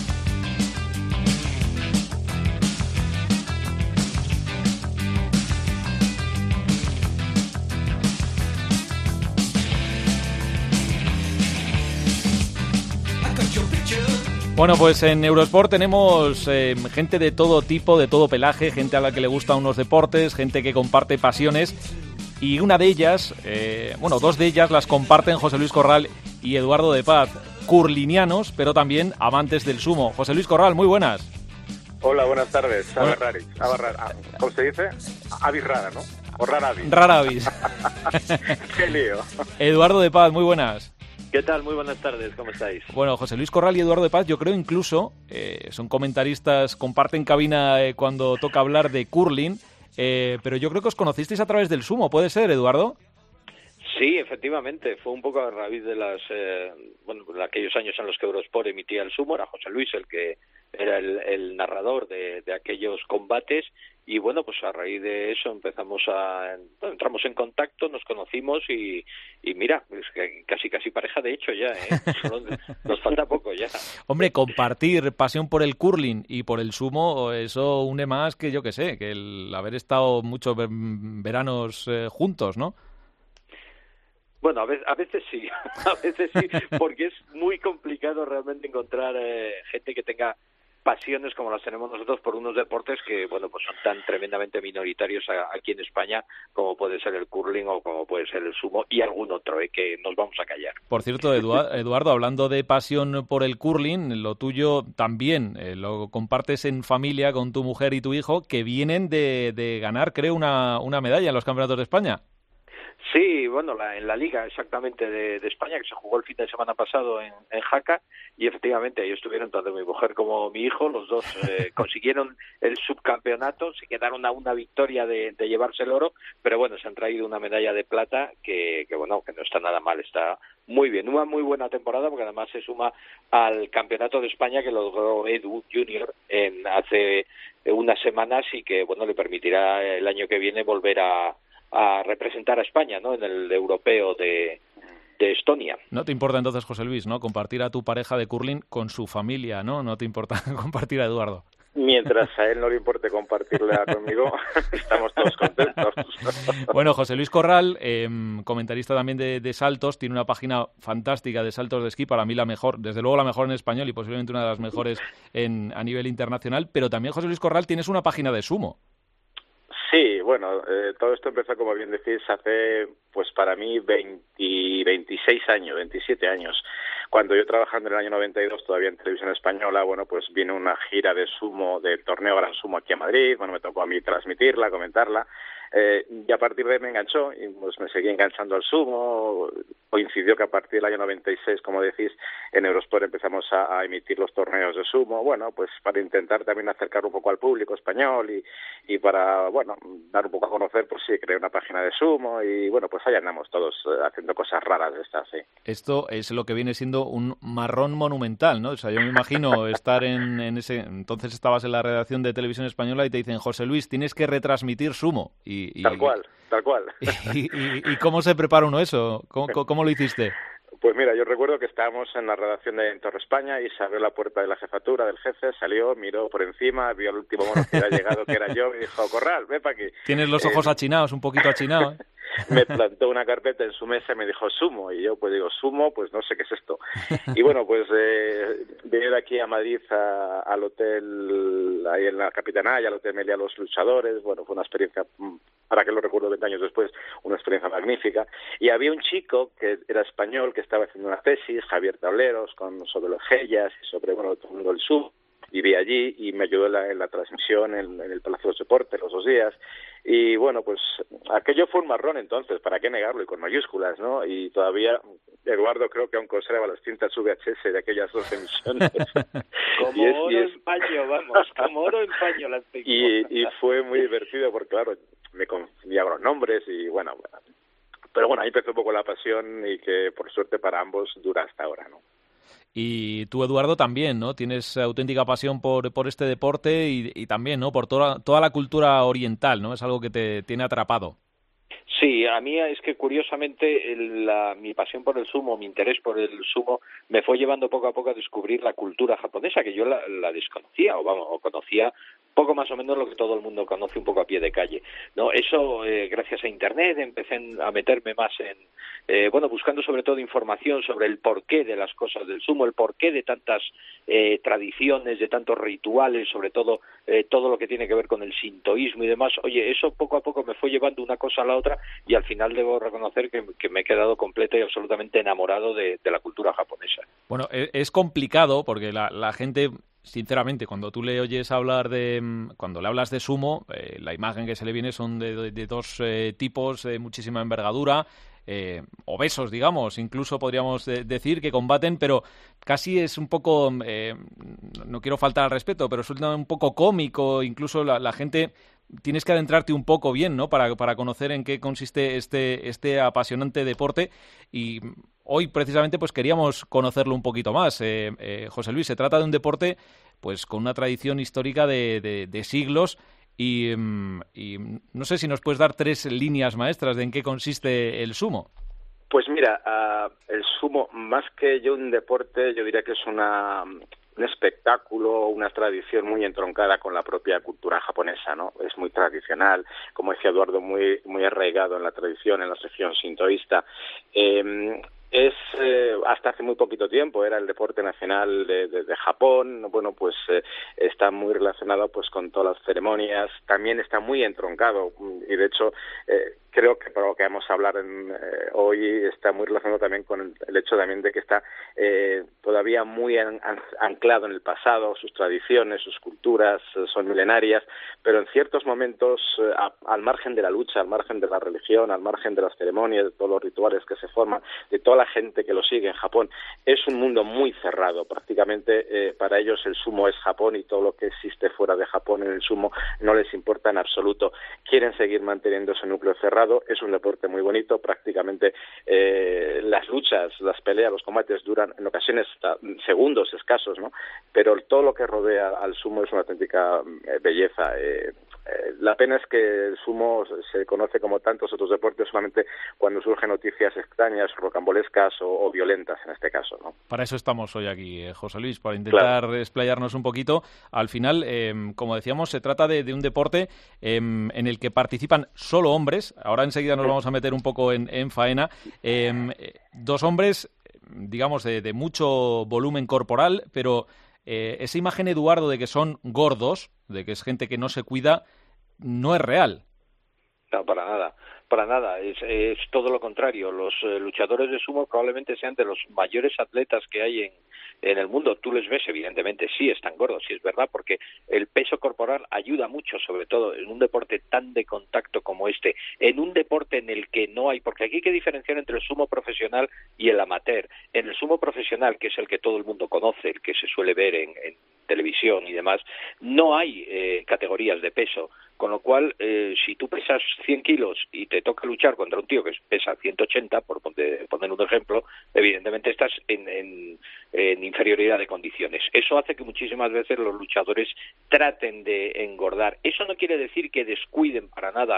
Bueno, pues en Eurosport tenemos eh, gente de todo tipo, de todo pelaje, gente a la que le gustan unos deportes, gente que comparte pasiones, y una de ellas, eh, bueno, dos de ellas las comparten José Luis Corral y Eduardo de Paz, curlinianos, pero también amantes del sumo. José Luis Corral, muy buenas. Hola, buenas tardes. Bueno. Abarrari. Abarrar, ¿cómo se dice? Avis rara, ¿no? O rara avis. Rara avis. Qué lío. Eduardo de Paz, muy buenas. ¿Qué tal? Muy buenas tardes, ¿cómo estáis? Bueno, José Luis Corral y Eduardo de Paz, yo creo incluso, eh, son comentaristas, comparten cabina eh, cuando toca hablar de curling, eh, pero yo creo que os conocisteis a través del sumo, ¿puede ser, Eduardo? Sí, efectivamente, fue un poco a raíz de las, eh, bueno, de aquellos años en los que Eurosport emitía el sumo. Era José Luis el que era el, el narrador de, de aquellos combates, y bueno, pues a raíz de eso empezamos a, entramos en contacto, nos conocimos y, y mira, es que casi casi pareja de hecho ya, ¿eh? Solo nos falta poco ya. Hombre, compartir pasión por el curling y por el sumo, eso une más que yo que sé, que el haber estado muchos veranos eh, juntos, ¿no? Bueno, a veces, a veces sí, a veces sí, porque es muy complicado realmente encontrar eh, gente que tenga pasiones como las tenemos nosotros por unos deportes que, bueno, pues son tan tremendamente minoritarios a, aquí en España, como puede ser el curling o como puede ser el sumo y algún otro, eh, que nos vamos a callar. Por cierto, Eduardo, Eduardo, hablando de pasión por el curling, lo tuyo también eh, lo compartes en familia con tu mujer y tu hijo, que vienen de, de ganar, creo, una, una medalla en los Campeonatos de España. Sí, bueno, la, en la Liga exactamente de, de España, que se jugó el fin de semana pasado en, en Jaca, y efectivamente ahí estuvieron tanto mi mujer como mi hijo, los dos eh, consiguieron el subcampeonato, se quedaron a una victoria de, de llevarse el oro, pero bueno, se han traído una medalla de plata que, que bueno, que no está nada mal, está muy bien, una muy buena temporada, porque además se suma al Campeonato de España que logró Edu Junior en hace unas semanas y que bueno, le permitirá el año que viene volver a a representar a España, ¿no?, en el europeo de, de Estonia. No te importa entonces, José Luis, ¿no?, compartir a tu pareja de curling con su familia, ¿no? No te importa compartir a Eduardo. Mientras a él no le importe compartirla conmigo, estamos todos contentos. Bueno, José Luis Corral, eh, comentarista también de, de saltos, tiene una página fantástica de saltos de esquí, para mí la mejor, desde luego la mejor en español y posiblemente una de las mejores en, a nivel internacional, pero también, José Luis Corral, tienes una página de sumo. Sí, bueno, eh, todo esto empezó, como bien decís, hace, pues para mí, veinte, veintiséis años, veintisiete años. Cuando yo trabajando en el año noventa y dos, todavía en Televisión Española, bueno, pues vino una gira de sumo, del torneo Gran Sumo aquí a Madrid, bueno, me tocó a mí transmitirla, comentarla, eh, y a partir de ahí me enganchó, y pues me seguí enganchando al sumo. Coincidió que a partir del año noventa y seis, como decís, en Eurosport empezamos a, a emitir los torneos de sumo, bueno, pues para intentar también acercar un poco al público español y, y para, bueno, dar un poco a conocer, pues sí, creé una página de sumo y, bueno, pues ahí andamos todos eh, haciendo cosas raras de estas, sí. Esto es lo que viene siendo un marrón monumental, ¿no? O sea, yo me imagino estar en, en ese... Entonces estabas en la redacción de Televisión Española y te dicen, José Luis, tienes que retransmitir sumo. Y, y, tal cual, tal cual. Y, y, ¿Y cómo se prepara uno eso? ¿Cómo, cómo lo hiciste? Pues mira, yo recuerdo que estábamos en la redacción de Torre España y se abrió la puerta de la jefatura del jefe, salió, miró por encima, vio al último mono que había llegado, que era yo, y dijo, Corral, ven para aquí. Tienes los ojos eh... achinados, un poquito achinados, ¿eh? Me plantó una carpeta en su mesa y me dijo sumo, y yo pues digo sumo, pues no sé qué es esto. Y bueno, pues eh, vine de aquí a Madrid a, al hotel, ahí en la Capitanaya, al hotel Meliá Los Luchadores. Bueno, fue una experiencia, para que lo recuerdo veinte años después, una experiencia magnífica. Y había un chico que era español, que estaba haciendo una tesis, Javier Tableros, con, sobre los Gellas y sobre, bueno, todo el mundo del sur. Viví allí y me ayudó en la, en la transmisión en, en el Palacio de los Deportes los dos días. Y bueno, pues aquello fue un marrón entonces, ¿para qué negarlo? Y con mayúsculas, ¿no? Y todavía Eduardo creo que aún conserva las cintas V H S de aquellas dos emisiones. Como y es, oro y es... en paño, vamos, como oro en paño las tengo. Y, y fue muy divertido porque, claro, me confundía con los nombres y bueno, bueno. Pero bueno, ahí empezó un poco la pasión y que por suerte para ambos dura hasta ahora, ¿no? Y tú, Eduardo, también, ¿no? Tienes auténtica pasión por, por este deporte y, y también, ¿no? Por toda, toda la cultura oriental, ¿no? Es algo que te tiene atrapado. Sí, a mí es que curiosamente el, la, mi pasión por el sumo, mi interés por el sumo, me fue llevando poco a poco a descubrir la cultura japonesa, que yo la, la desconocía, o vamos, o conocía poco más o menos lo que todo el mundo conoce un poco a pie de calle, ¿no? Eso, eh, gracias a Internet, empecé a meterme más en, eh, bueno, buscando sobre todo información sobre el porqué de las cosas del sumo, el porqué de tantas eh, tradiciones, de tantos rituales, sobre todo eh, todo lo que tiene que ver con el sintoísmo y demás. Oye, eso poco a poco me fue llevando una cosa a la otra y al final debo reconocer que, que me he quedado completo y absolutamente enamorado de, de la cultura japonesa. Bueno, es complicado porque la, la gente... Sinceramente, cuando tú le oyes hablar de, cuando le hablas de sumo, eh, la imagen que se le viene son de, de, de dos eh, tipos de muchísima envergadura, eh, obesos, digamos, incluso podríamos de, decir que combaten, pero casi es un poco, eh, no quiero faltar al respeto, pero resulta un poco cómico, incluso la, la gente... Tienes que adentrarte un poco bien, ¿no? Para, para conocer en qué consiste este, este apasionante deporte y hoy precisamente pues queríamos conocerlo un poquito más. Eh, eh, José Luis, se trata de un deporte pues con una tradición histórica de, de, de siglos y, y no sé si nos puedes dar tres líneas maestras de en qué consiste el sumo. Pues mira, uh, el sumo, más que yo un deporte, yo diría que es una... un espectáculo, una tradición muy entroncada con la propia cultura japonesa, ¿no? Es muy tradicional, como decía Eduardo, muy muy arraigado en la tradición, en la sección sintoísta. Eh, es eh, hasta hace muy poquito tiempo era el deporte nacional de, de, de Japón. Bueno, pues eh, está muy relacionado pues con todas las ceremonias, también está muy entroncado y de hecho eh, creo que por lo que vamos a hablar en, eh, hoy está muy relacionado también con el, el hecho también de que está eh, todavía muy an, an, anclado en el pasado, sus tradiciones, sus culturas eh, son milenarias, pero en ciertos momentos eh, a, al margen de la lucha, al margen de la religión, al margen de las ceremonias, de todos los rituales que se forman, de toda la gente que lo sigue en Japón, es un mundo muy cerrado. Prácticamente eh, para ellos el sumo es Japón y todo lo que existe fuera de Japón en el sumo no les importa en absoluto. Quieren seguir manteniendo ese núcleo cerrado. Es un deporte muy bonito. Prácticamente eh, las luchas, las peleas, los combates duran en ocasiones segundos escasos, ¿no? Pero todo lo que rodea al sumo es una auténtica eh, belleza. Eh, Eh, la pena es que el sumo se conoce como tantos otros deportes solamente cuando surgen noticias extrañas, rocambolescas o, o violentas en este caso, ¿no? Para eso estamos hoy aquí, eh, José Luis, para intentar claro. explayarnos un poquito. Al final, eh, como decíamos, se trata de, de un deporte eh, en el que participan solo hombres. Ahora enseguida nos vamos a meter un poco en, en faena. Eh, dos hombres, digamos, de, de mucho volumen corporal, pero... Eh, esa imagen, Eduardo, de que son gordos, de que es gente que no se cuida, no es real. No, para nada, para nada, es, es todo lo contrario. Los eh, luchadores de sumo probablemente sean de los mayores atletas que hay en, en el mundo. Tú les ves, evidentemente, sí están gordos, sí es verdad, porque el peso corporal ayuda mucho, sobre todo en un deporte tan de contacto como este, en un deporte en el que no hay, porque aquí hay que diferenciar entre el sumo profesional y el amateur. En el sumo profesional, que es el que todo el mundo conoce, el que se suele ver en, en televisión y demás, no hay eh, categorías de peso, con lo cual eh, si tú pesas cien kilos y te toca luchar contra un tío que pesa ciento ochenta, por poner un ejemplo, evidentemente estás en, en, en inferioridad de condiciones. Eso hace que muchísimas veces los luchadores traten de engordar. Eso no quiere decir que descuiden para nada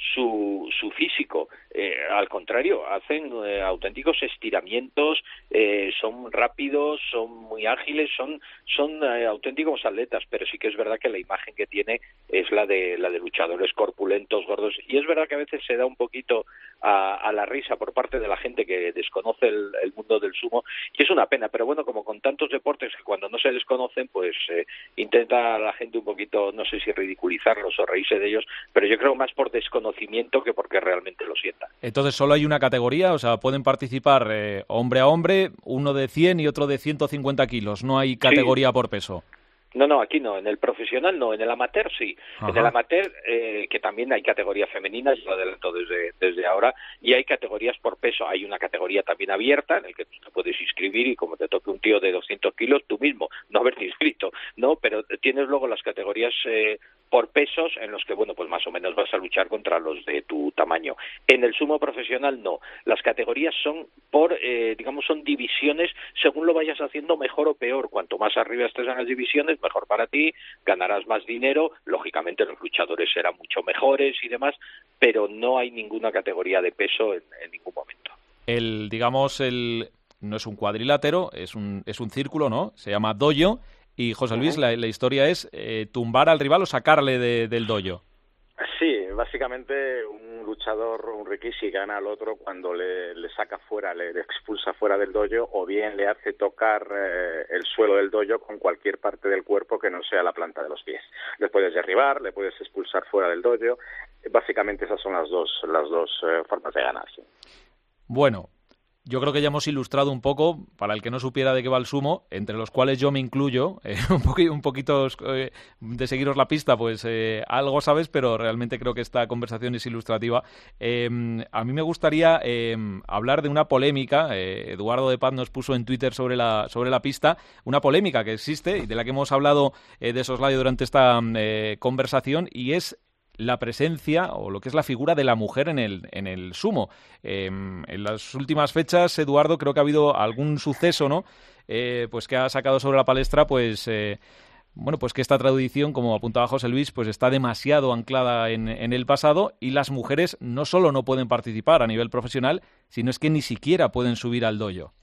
su, su físico, eh, al contrario, hacen eh, auténticos estiramientos, eh, son rápidos, son muy ágiles, son son eh, auténticos atletas, pero sí que es verdad que la imagen que tiene es la de la de luchadores corpulentos, gordos, y es verdad que a veces se da un poquito a, a la risa por parte de la gente que desconoce el, el mundo del sumo, y es una pena, pero bueno, como con tantos deportes que cuando no se desconocen, pues eh, intenta la gente un poquito, no sé si ridiculizarlos o reírse de ellos, pero yo creo más por desconocimiento que porque realmente lo sientan. Entonces solo hay una categoría, o sea, pueden participar eh, hombre a hombre, uno de cien y otro de ciento cincuenta kilos, no hay categoría sí. por peso. No, no, aquí no, en el profesional no, en el amateur sí. Ajá. En el amateur, eh, que también hay categoría femenina, yo lo adelanto desde, desde ahora, y hay categorías por peso. Hay una categoría también abierta en la que tú te puedes inscribir y como te toque un tío de doscientos kilos, tú mismo, no haberte inscrito, ¿no? Pero tienes luego las categorías eh, por pesos en los que, bueno, pues más o menos vas a luchar contra los de tu tamaño. En el sumo profesional no. Las categorías son por, eh, digamos, son divisiones según lo vayas haciendo mejor o peor. Cuanto más arriba estés en las divisiones, mejor para ti, ganarás más dinero, lógicamente los luchadores serán mucho mejores y demás, pero no hay ninguna categoría de peso en, en ningún momento. El, digamos, el no es un cuadrilátero, es un, es un círculo, ¿no? Se llama dojo, y José Luis, uh-huh. la, la historia es eh, tumbar al rival o sacarle de, del dojo. Sí, básicamente un luchador, un rikishi, gana al otro cuando le, le saca fuera, le, le expulsa fuera del dojo, o bien le hace tocar eh, el suelo del dojo con cualquier parte del cuerpo que no sea la planta de los pies. Le puedes derribar, le puedes expulsar fuera del dojo. Básicamente esas son las dos, las dos eh, formas de ganar. Sí. Bueno, yo creo que ya hemos ilustrado un poco, para el que no supiera de qué va el sumo, entre los cuales yo me incluyo, eh, un, poquito, un poquito eh, de seguiros la pista, pues eh, algo sabes, pero realmente creo que esta conversación es ilustrativa. Eh, a mí me gustaría eh, hablar de una polémica, eh, Eduardo de Paz nos puso en Twitter sobre la, sobre la pista, una polémica que existe y de la que hemos hablado eh, de soslayo durante esta eh, conversación, y es la presencia o lo que es la figura de la mujer en el en el sumo. Eh, en las últimas fechas, Eduardo, creo que ha habido algún suceso, ¿no? Eh, pues que ha sacado sobre la palestra, pues eh, bueno, pues que esta tradición, como apuntaba José Luis, pues está demasiado anclada en, en el pasado, y las mujeres no solo no pueden participar a nivel profesional, sino es que ni siquiera pueden subir al dojo.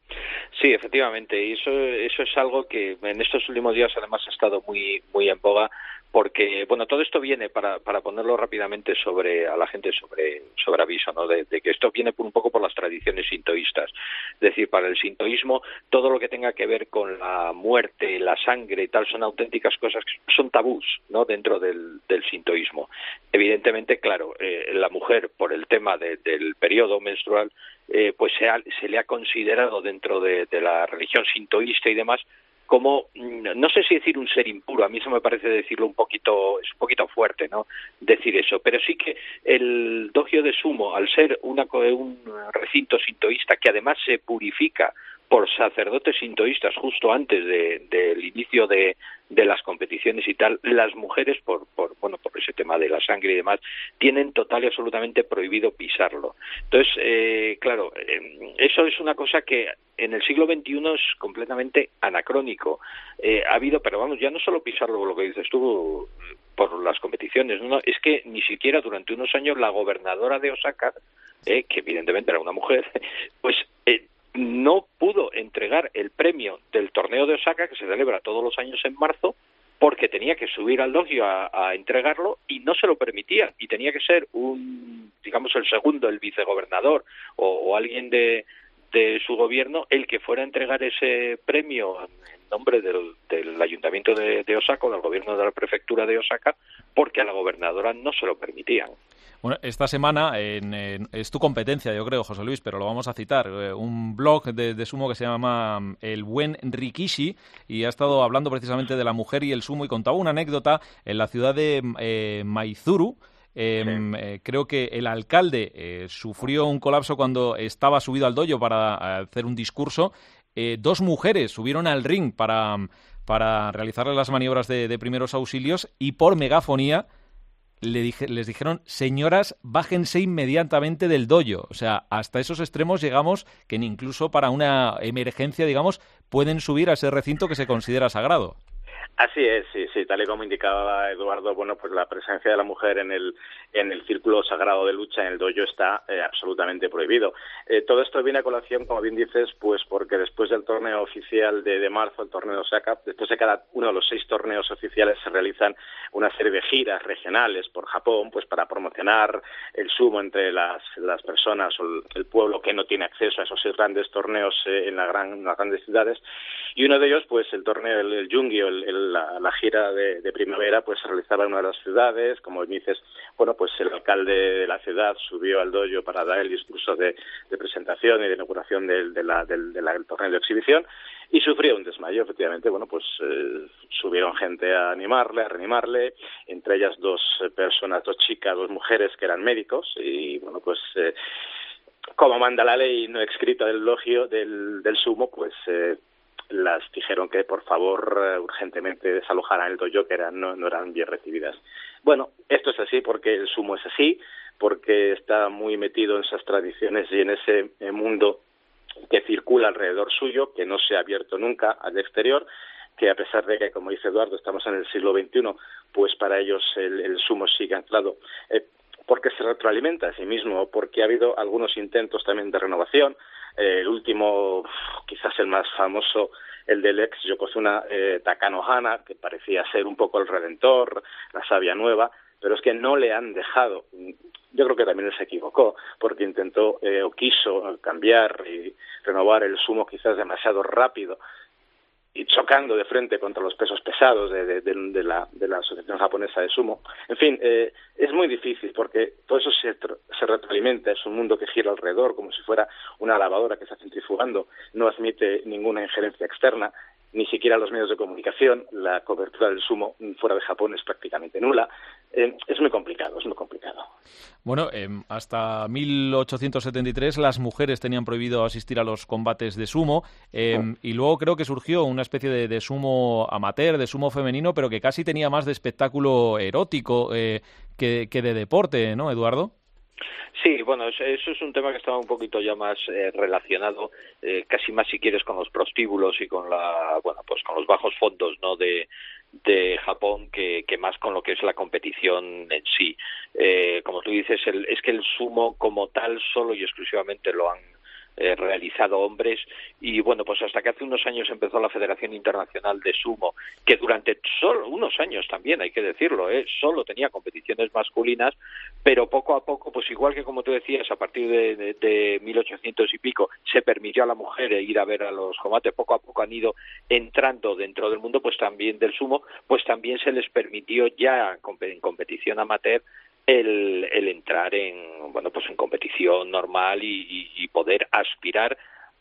Sí, efectivamente, y eso eso es algo que en estos últimos días además ha estado muy muy en boga, porque, bueno, todo esto viene, para, para ponerlo rápidamente sobre a la gente sobre, sobre aviso, ¿no? De, de que esto viene por un poco por las tradiciones sintoístas. Es decir, para el sintoísmo, todo lo que tenga que ver con la muerte, la sangre y tal, son auténticas cosas que son tabús, ¿no? Dentro del, del sintoísmo. Evidentemente, claro, eh, la mujer, por el tema de, del periodo menstrual, eh, pues se, ha, se le ha considerado dentro de, de la religión sintoísta y demás, como, no sé si decir un ser impuro, a mí eso me parece decirlo un poquito, es un poquito fuerte, ¿no? Decir eso, pero sí que el dojo de sumo, al ser una, un recinto sintoísta que además se purifica por sacerdotes sintoístas justo antes de, del inicio de, de las competiciones y tal, las mujeres, por, por bueno por ese tema de la sangre y demás, tienen total y absolutamente prohibido pisarlo. Entonces, eh, claro, eh, eso es una cosa que en el siglo veintiuno es completamente anacrónico. Eh, ha habido, pero vamos, ya no solo pisarlo, lo que dices tú, por las competiciones, no, es que ni siquiera durante unos años la gobernadora de Osaka, eh, que evidentemente era una mujer, pues eh, no pudo entregar el premio del torneo de Osaka, que se celebra todos los años en marzo, porque tenía que subir al dojo a, a entregarlo y no se lo permitía, y tenía que ser un, digamos, el segundo, el vicegobernador o, o alguien de, de su gobierno, el que fuera a entregar ese premio en nombre del, del Ayuntamiento de, de Osaka, del gobierno de la prefectura de Osaka, porque a la gobernadora no se lo permitían. Bueno, esta semana en, en, es tu competencia, yo creo, José Luis, pero lo vamos a citar. Eh, un blog de, de sumo que se llama El Buen Rikishi y ha estado hablando precisamente de la mujer y el sumo y contaba una anécdota en la ciudad de eh, Maizuru. Eh, sí. eh, creo que el alcalde eh, sufrió un colapso cuando estaba subido al dojo para hacer un discurso. Eh, dos mujeres subieron al ring para, para realizarle las maniobras de, de primeros auxilios y por megafonía Le dije, les dijeron, señoras, bájense inmediatamente del dojo. O sea, hasta esos extremos llegamos que ni incluso para una emergencia, digamos, pueden subir a ese recinto que se considera sagrado. Así es, sí, sí, tal y como indicaba Eduardo, bueno, pues la presencia de la mujer en el en el círculo sagrado de lucha, en el dojo, está eh, absolutamente prohibido. Eh, todo esto viene a colación, como bien dices, pues porque después del torneo oficial de, de marzo, el torneo de Osaka, después de cada uno de los seis torneos oficiales se realizan una serie de giras regionales por Japón, pues para promocionar el sumo entre las, las personas o el, el pueblo que no tiene acceso a esos seis grandes torneos eh, en, la gran, en las grandes ciudades. Y uno de ellos, pues el torneo, el, el Jungyo, el, el, la, la gira de, de primavera, pues se realizaba en una de las ciudades. Como dices, bueno, pues el alcalde de la ciudad subió al dojo para dar el discurso de, de presentación y de inauguración del, de la, del, de la, del torneo de exhibición y sufrió un desmayo. Efectivamente, bueno, pues eh, subieron gente a animarle, a reanimarle, entre ellas dos personas, dos chicas, dos mujeres que eran médicos y, bueno, pues eh, como manda la ley no escrita del logio del, del sumo, pues eh, las dijeron que por favor uh, urgentemente desalojaran el dojo, que eran, no, no eran bien recibidas. Bueno, esto es así porque el sumo es así, porque está muy metido en esas tradiciones y en ese eh, mundo que circula alrededor suyo, que no se ha abierto nunca al exterior, que a pesar de que, como dice Eduardo, estamos en el siglo veintiuno, pues para ellos el, el sumo sigue anclado, eh, porque se retroalimenta a sí mismo, porque ha habido algunos intentos también de renovación. Eh, el último, quizás el más famoso, el del ex Yokozuna eh, Takano Hana, que parecía ser un poco el redentor, la savia nueva, pero es que no le han dejado. Yo creo que también él se equivocó, porque intentó eh, o quiso cambiar y renovar el sumo quizás demasiado rápido y chocando de frente contra los pesos pesados de, de, de, de, la, de la Asociación Japonesa de Sumo. En fin, eh, es muy difícil porque todo eso se, se retroalimenta, es un mundo que gira alrededor como si fuera una lavadora que está centrifugando, no admite ninguna injerencia externa, ni siquiera los medios de comunicación, la cobertura del sumo fuera de Japón es prácticamente nula. Eh, es muy complicado, es muy complicado. Bueno, eh, hasta mil ochocientos setenta y tres las mujeres tenían prohibido asistir a los combates de sumo eh, oh. y luego creo que surgió una especie de, de sumo amateur, de sumo femenino, pero que casi tenía más de espectáculo erótico eh, que, que de deporte, ¿no, Eduardo? Sí, bueno, eso es un tema que estaba un poquito ya más eh, relacionado, eh, casi más si quieres con los prostíbulos y con la, bueno, pues con los bajos fondos, ¿no? De de Japón que, que más con lo que es la competición en sí. Eh, como tú dices, el, es que el sumo como tal solo y exclusivamente lo han Eh, realizado hombres y bueno, pues hasta que hace unos años empezó la Federación Internacional de Sumo, que durante solo unos años también, hay que decirlo, ¿eh? solo tenía competiciones masculinas, pero poco a poco, pues igual que como tú decías, a partir de, de, de mil ochocientos y pico se permitió a la mujer ir a ver a los combates, poco a poco han ido entrando dentro del mundo, pues también del sumo, pues también se les permitió ya en competición amateur El, el entrar en bueno pues en competición normal y, y, y poder aspirar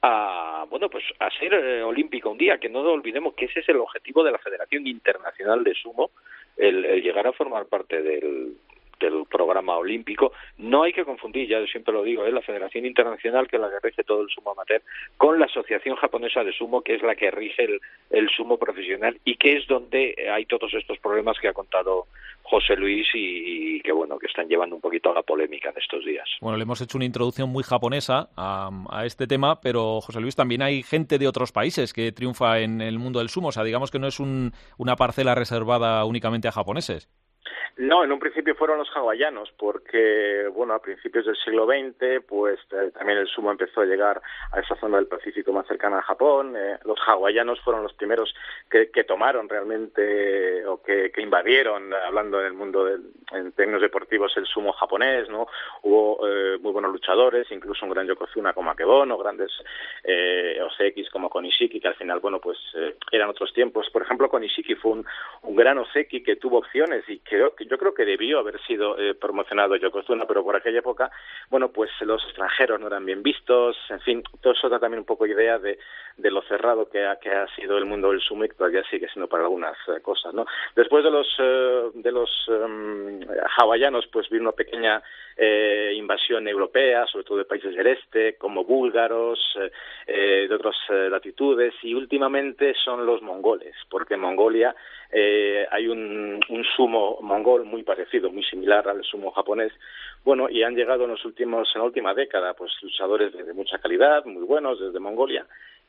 a bueno pues a ser eh, olímpico un día, que no olvidemos que ese es el objetivo de la Federación Internacional de Sumo, el, el llegar a formar parte del del programa olímpico. No hay que confundir, ya siempre lo digo, ¿eh? la Federación Internacional, que es la que rige todo el sumo amateur, con la Asociación Japonesa de Sumo, que es la que rige el, el sumo profesional y que es donde hay todos estos problemas que ha contado José Luis y, y que bueno que están llevando un poquito a la polémica en estos días. Bueno, le hemos hecho una introducción muy japonesa a, a este tema, pero José Luis, también hay gente de otros países que triunfa en el mundo del sumo, o sea, digamos que no es un, una parcela reservada únicamente a japoneses. No, en un principio fueron los hawaianos, porque, bueno, a principios del siglo veinte, pues eh, también el sumo empezó a llegar a esa zona del Pacífico más cercana a Japón. Eh, los hawaianos fueron los primeros que, que tomaron realmente, o que, que invadieron, hablando en el mundo del, en términos deportivos, el sumo japonés, ¿no? Hubo eh, muy buenos luchadores, incluso un gran yokozuna como Akebono, grandes eh, ozekis como Konishiki, que al final, bueno, pues eh, eran otros tiempos. Por ejemplo, Konishiki fue un, un gran ozeki que tuvo opciones y creo que yo creo que debió haber sido eh, promocionado yokozuna, pero por aquella época, bueno, pues los extranjeros no eran bien vistos, en fin, todo eso da también un poco idea de, de lo cerrado que ha, que ha sido el mundo del sumo y que todavía sigue siendo para algunas eh, cosas, ¿no? Después de los eh, de los um, hawaianos, pues vino una pequeña eh, invasión europea, sobre todo de países del este, como búlgaros, eh, eh, de otras eh, latitudes, y últimamente son los mongoles, porque en Mongolia eh, hay un, un sumo mongol muy parecido, muy similar al sumo japonés, bueno, y han llegado en los últimos, en la última década, pues luchadores de, de mucha calidad, muy buenos, desde Mongolia,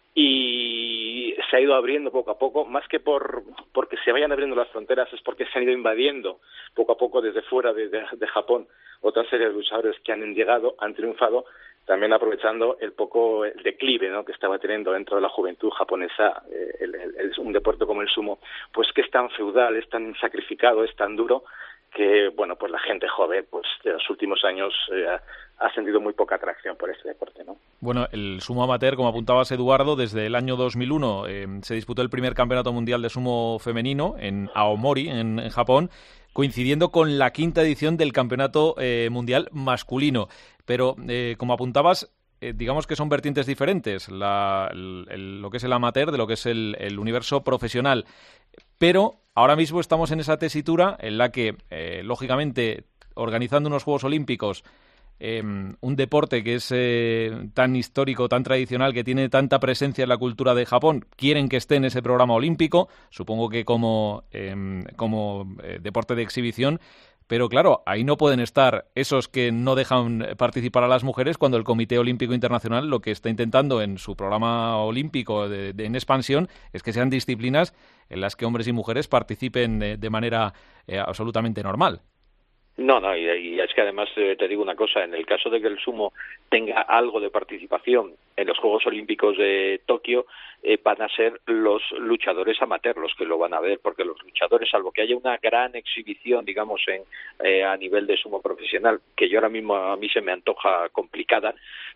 y se ha ido abriendo poco a poco, más que por porque se vayan abriendo las fronteras, es porque se han ido invadiendo poco a poco desde fuera de, de, de Japón otra serie de luchadores que han llegado, han triunfado, también aprovechando el poco el declive, ¿no?, que estaba teniendo dentro de la juventud japonesa eh, el, el, el, un deporte como el sumo, pues que es tan feudal, es tan sacrificado, es tan duro, que, bueno, pues la gente joven, pues de los últimos años eh, ha sentido muy poca atracción por este deporte, ¿no? Bueno, el sumo amateur, como apuntabas, Eduardo, desde el año dos mil uno eh, se disputó el primer campeonato mundial de sumo femenino en Aomori, en, en Japón, coincidiendo con la quinta edición del campeonato eh, mundial masculino. Pero, eh, como apuntabas, eh, digamos que son vertientes diferentes, la, el, el, lo que es el amateur de lo que es el, el universo profesional. Pero ahora mismo estamos en esa tesitura en la que, eh, lógicamente, organizando unos Juegos Olímpicos, eh, un deporte que es eh, tan histórico, tan tradicional, que tiene tanta presencia en la cultura de Japón, quieren que esté en ese programa olímpico, supongo que como, eh, como eh, deporte de exhibición. Pero claro, ahí no pueden estar esos que no dejan participar a las mujeres, cuando el Comité Olímpico Internacional lo que está intentando en su programa olímpico de, de, en expansión es que sean disciplinas en las que hombres y mujeres participen de, de manera eh, absolutamente normal. No, no, y, y es que además eh, te digo una cosa, en el caso de que el sumo tenga algo de participación en los Juegos Olímpicos de Tokio, eh, van a ser los luchadores amateurs los que lo van a ver, porque los luchadores, salvo que haya una gran exhibición, digamos, en eh, a nivel de sumo profesional, que yo ahora mismo a mí se me antoja complicada,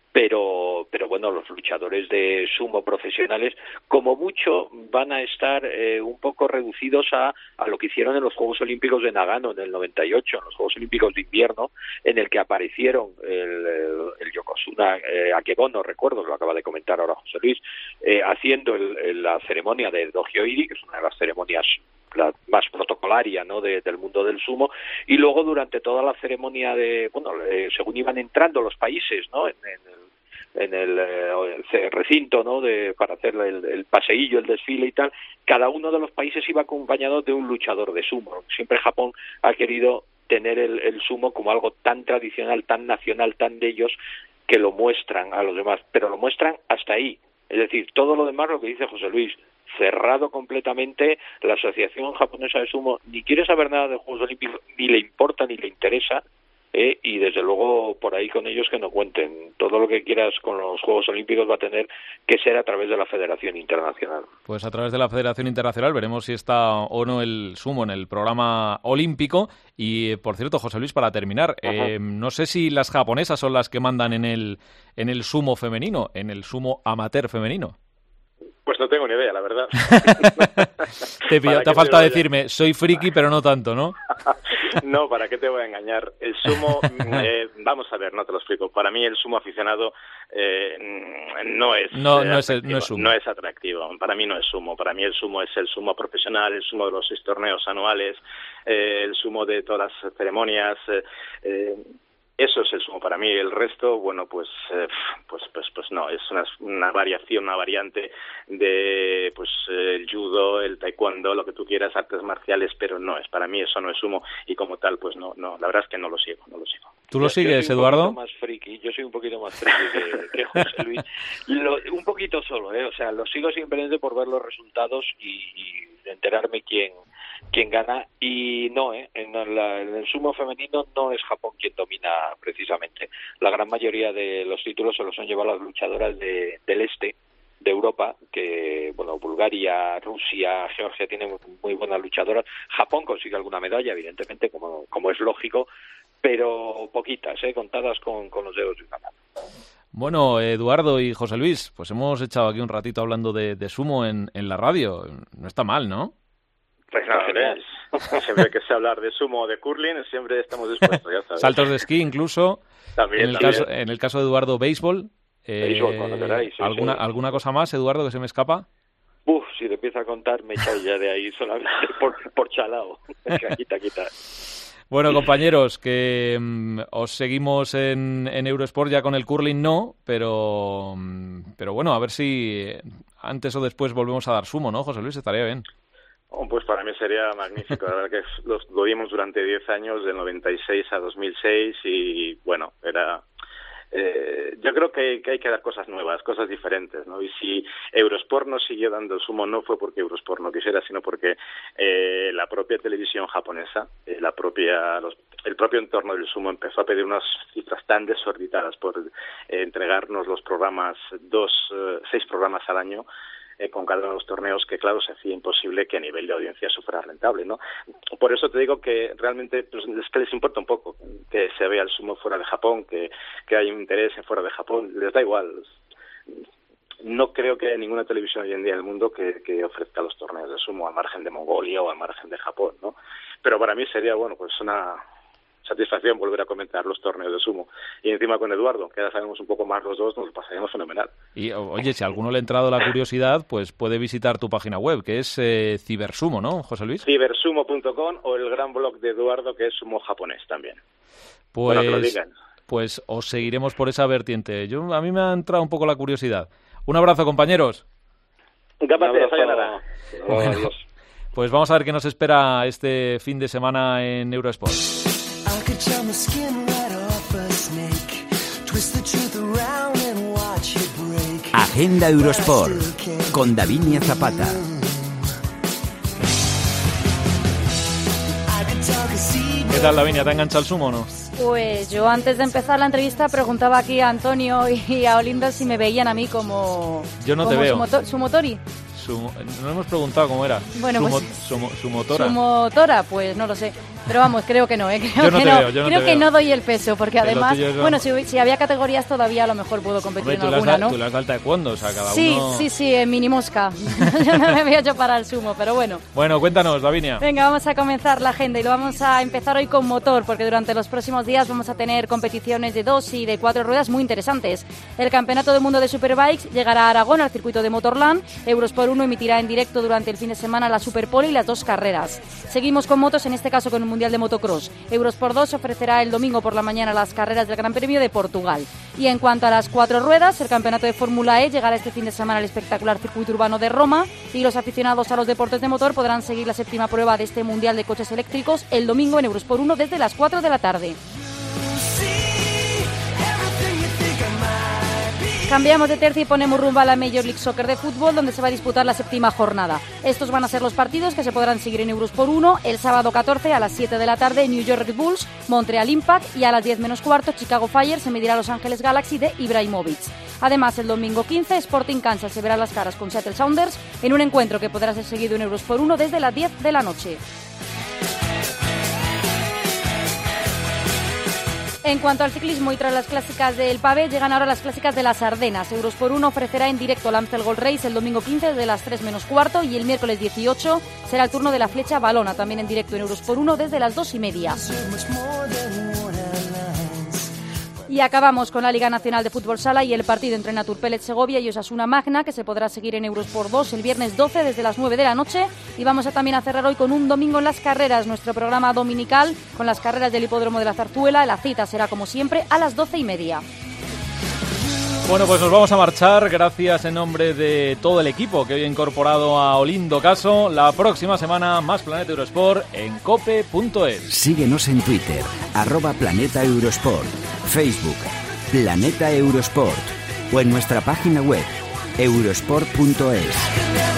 pero pero bueno, los luchadores de sumo profesionales, como mucho, van a estar eh, un poco reducidos a, a lo que hicieron en los Juegos Olímpicos de Nagano en el noventa y ocho, en los Juegos Olímpicos de invierno, en el que aparecieron el, el, el yokozuna eh, Akebono, recuerdo, lo acaba de comentar ahora José Luis, eh, haciendo el, el, la ceremonia de Dohyo-iri, que es una de las ceremonias la más protocolaria, ¿no?, de, del mundo del sumo, y luego durante toda la ceremonia de, bueno, eh, según iban entrando los países, ¿no?, en, en el en el, eh, el recinto, ¿no?, de, para hacer el, el paseillo, el desfile y tal, cada uno de los países iba acompañado de un luchador de sumo. Siempre Japón ha querido tener el, el sumo como algo tan tradicional, tan nacional, tan de ellos, que lo muestran a los demás, pero lo muestran hasta ahí. Es decir, todo lo demás, lo que dice José Luis, cerrado completamente. La Asociación Japonesa de Sumo ni quiere saber nada de Juegos Olímpicos, ni le importa, ni le interesa, eh, y desde luego por ahí con ellos que no cuenten. Todo lo que quieras con los Juegos Olímpicos va a tener que ser a través de la Federación Internacional. Pues a través de la Federación Internacional veremos si está o no el sumo en el programa olímpico. Y, por cierto, José Luis, para terminar, eh, no sé si las japonesas son las que mandan en el, en el sumo femenino, en el sumo amateur femenino. Pues no tengo ni idea, la verdad. te pillo, te ha faltado decirme, soy friki, pero no tanto, ¿no? No, ¿para qué te voy a engañar? El sumo, eh, vamos a ver, no te lo explico. Para mí el sumo aficionado eh, no es no, no, eh, es no es sumo. No es atractivo. Para mí no es sumo. Para mí el sumo es el sumo profesional, el sumo de los seis torneos anuales, eh, el sumo de todas las ceremonias. Eh, eh, Eso es el sumo para mí. El resto, bueno, pues eh, pues pues pues no, es una, una variación, una variante de pues el judo, el taekwondo, lo que tú quieras, artes marciales, pero no es, para mí eso no es sumo, y como tal pues no no, la verdad es que no lo sigo, no lo sigo. ¿Tú lo sigues, Eduardo? Yo soy un poquito más friki, yo soy un poquito más friki que, que José Luis. Lo, un poquito solo, eh, o sea, lo sigo simplemente por ver los resultados y, y enterarme quién quién gana. Y no, ¿eh? en, la, en el sumo femenino no es Japón quien domina precisamente. La gran mayoría de los títulos se los han llevado las luchadoras de, del este de Europa, que bueno, Bulgaria, Rusia, Georgia tienen muy buenas luchadoras. Japón consigue alguna medalla, evidentemente, como, como es lógico, pero poquitas, ¿eh? contadas con, con los dedos de una mano. Bueno, Eduardo y José Luis, pues hemos echado aquí un ratito hablando de, de sumo en, en la radio. No está mal, ¿no? Pues nada, siempre que sea hablar de sumo o de curling, siempre estamos dispuestos, ya sabes. Saltos de esquí incluso. También, en el también. caso, en el caso de Eduardo, béisbol. Eh, béisbol, cuando queráis, sí, ¿alguna, sí. ¿Alguna cosa más, Eduardo, que se me escapa? Uf, si te empiezo a contar, me echáis ya de ahí solamente por, por chalao. Quita, quita. Bueno, compañeros, que um, os seguimos en, en Eurosport, ya con el curling no, pero, um, pero bueno, a ver si antes o después volvemos a dar sumo, ¿no, José Luis? Estaría bien. Oh, pues para mí sería magnífico. La verdad que lo, lo vimos durante diez años, del noventa y seis a dos mil seis, y bueno, era... Eh, yo creo que, que hay que dar cosas nuevas, cosas diferentes, ¿no? Y si Eurosport no siguió dando el sumo, no fue porque Eurosport no quisiera, sino porque eh, la propia televisión japonesa, eh, la propia, los, el propio entorno del sumo empezó a pedir unas cifras tan desorbitadas por eh, entregarnos los programas, dos, eh, seis programas al año, Eh, con cada uno de los torneos, que claro, se hacía imposible que a nivel de audiencia eso fuera rentable, ¿no? Por eso te digo que realmente pues, es que les importa un poco que se vea el sumo fuera de Japón, que, que hay un interés en fuera de Japón, les da igual. No creo que haya ninguna televisión hoy en día en el mundo que, que ofrezca los torneos de sumo al margen de Mongolia o al margen de Japón, ¿no? Pero para mí sería, bueno, pues una satisfacción volver a comentar los torneos de sumo. Y encima con Eduardo, que ya sabemos un poco más los dos, nos lo pasaríamos fenomenal. Y oye, si a alguno le ha entrado la curiosidad, pues puede visitar tu página web, que es eh, Cibersumo, ¿no, José Luis? Cibersumo punto com, o el gran blog de Eduardo, que es sumo japonés también. Pues, bueno, que lo digan. Pues os seguiremos por esa vertiente. Yo, a mí me ha entrado un poco la curiosidad. Un abrazo, compañeros. Un abrazo. Bueno, pues vamos a ver qué nos espera este fin de semana en Eurosport. Agenda Eurosport con Davinia Zapata. ¿Qué tal, Davinia? ¿Te ha enganchado el sumo o no? Pues yo antes de empezar la entrevista preguntaba aquí a Antonio y a Olinda si me veían a mí como... Yo no como te veo. Sumoto- Sumotori. Sumo, no hemos preguntado cómo era. Bueno, Sumo, pues, sumo, sumotora. Sumotora, pues no lo sé. Pero vamos, creo que no, ¿eh? Creo Yo no que te no, veo, yo no creo te que veo. no doy el peso, porque Que lo además, tuyo es- bueno, si, si había categorías todavía a lo mejor puedo competir Hombre, en tú le has alguna, da- ¿no? tú le has dado el taekwondo, o sea, cada Sí, uno... sí, sí, en mini mosca. Yo no me veo yo para el sumo, pero bueno. Bueno, cuéntanos, Davinia. Venga, vamos a comenzar la agenda y lo vamos a empezar hoy con motor, porque durante los próximos días vamos a tener competiciones de dos y de cuatro ruedas muy interesantes. El Campeonato del Mundo de Superbikes llegará a Aragón, al circuito de Motorland. Eurosport uno emitirá en directo durante el fin de semana la Superpole y las dos carreras. Seguimos con motos, en este caso con el Mundial de Motocross. Eurosport dos ofrecerá el domingo por la mañana las carreras del Gran Premio de Portugal. Y en cuanto a las cuatro ruedas, el Campeonato de Fórmula E llegará este fin de semana al espectacular circuito urbano de Roma y los aficionados a los deportes de motor podrán seguir la séptima prueba de este Mundial de Coches Eléctricos el domingo en Eurosport uno desde las cuatro de la tarde. Cambiamos de tercio y ponemos rumbo a la Major League Soccer de fútbol, donde se va a disputar la séptima jornada. Estos van a ser los partidos que se podrán seguir en Eurosport uno el sábado catorce a las siete de la tarde, New York Red Bulls, Montreal Impact, y a las diez menos cuarto, Chicago Fire se medirá a Los Ángeles Galaxy de Ibrahimovic. Además, el domingo quince, Sporting Kansas se verá las caras con Seattle Sounders en un encuentro que podrá ser seguido en Eurosport uno desde las diez de la noche. En cuanto al ciclismo y tras las clásicas del pavé, llegan ahora las clásicas de las Ardenas. Eurosport uno ofrecerá en directo el Amstel Gold Race el domingo quince desde las tres menos cuarto y el miércoles dieciocho será el turno de la Flecha Valona, también en directo en Eurosport uno desde las dos y media. Y acabamos con la Liga Nacional de Fútbol Sala y el partido entre Naturpellet Segovia y Osasuna Magna, que se podrá seguir en Eurosport dos el viernes doce desde las nueve de la noche. Y vamos a también a cerrar hoy con un domingo en las carreras, nuestro programa dominical con las carreras del Hipódromo de la Zarzuela. La cita será, como siempre, a las doce y media. Bueno, pues nos vamos a marchar. Gracias en nombre de todo el equipo que hoy ha incorporado a Olindo Caso. La próxima semana, más Planeta Eurosport en cope punto es. Síguenos en Twitter, arroba Planeta Eurosport, Facebook, Planeta Eurosport, o en nuestra página web, eurosport punto es.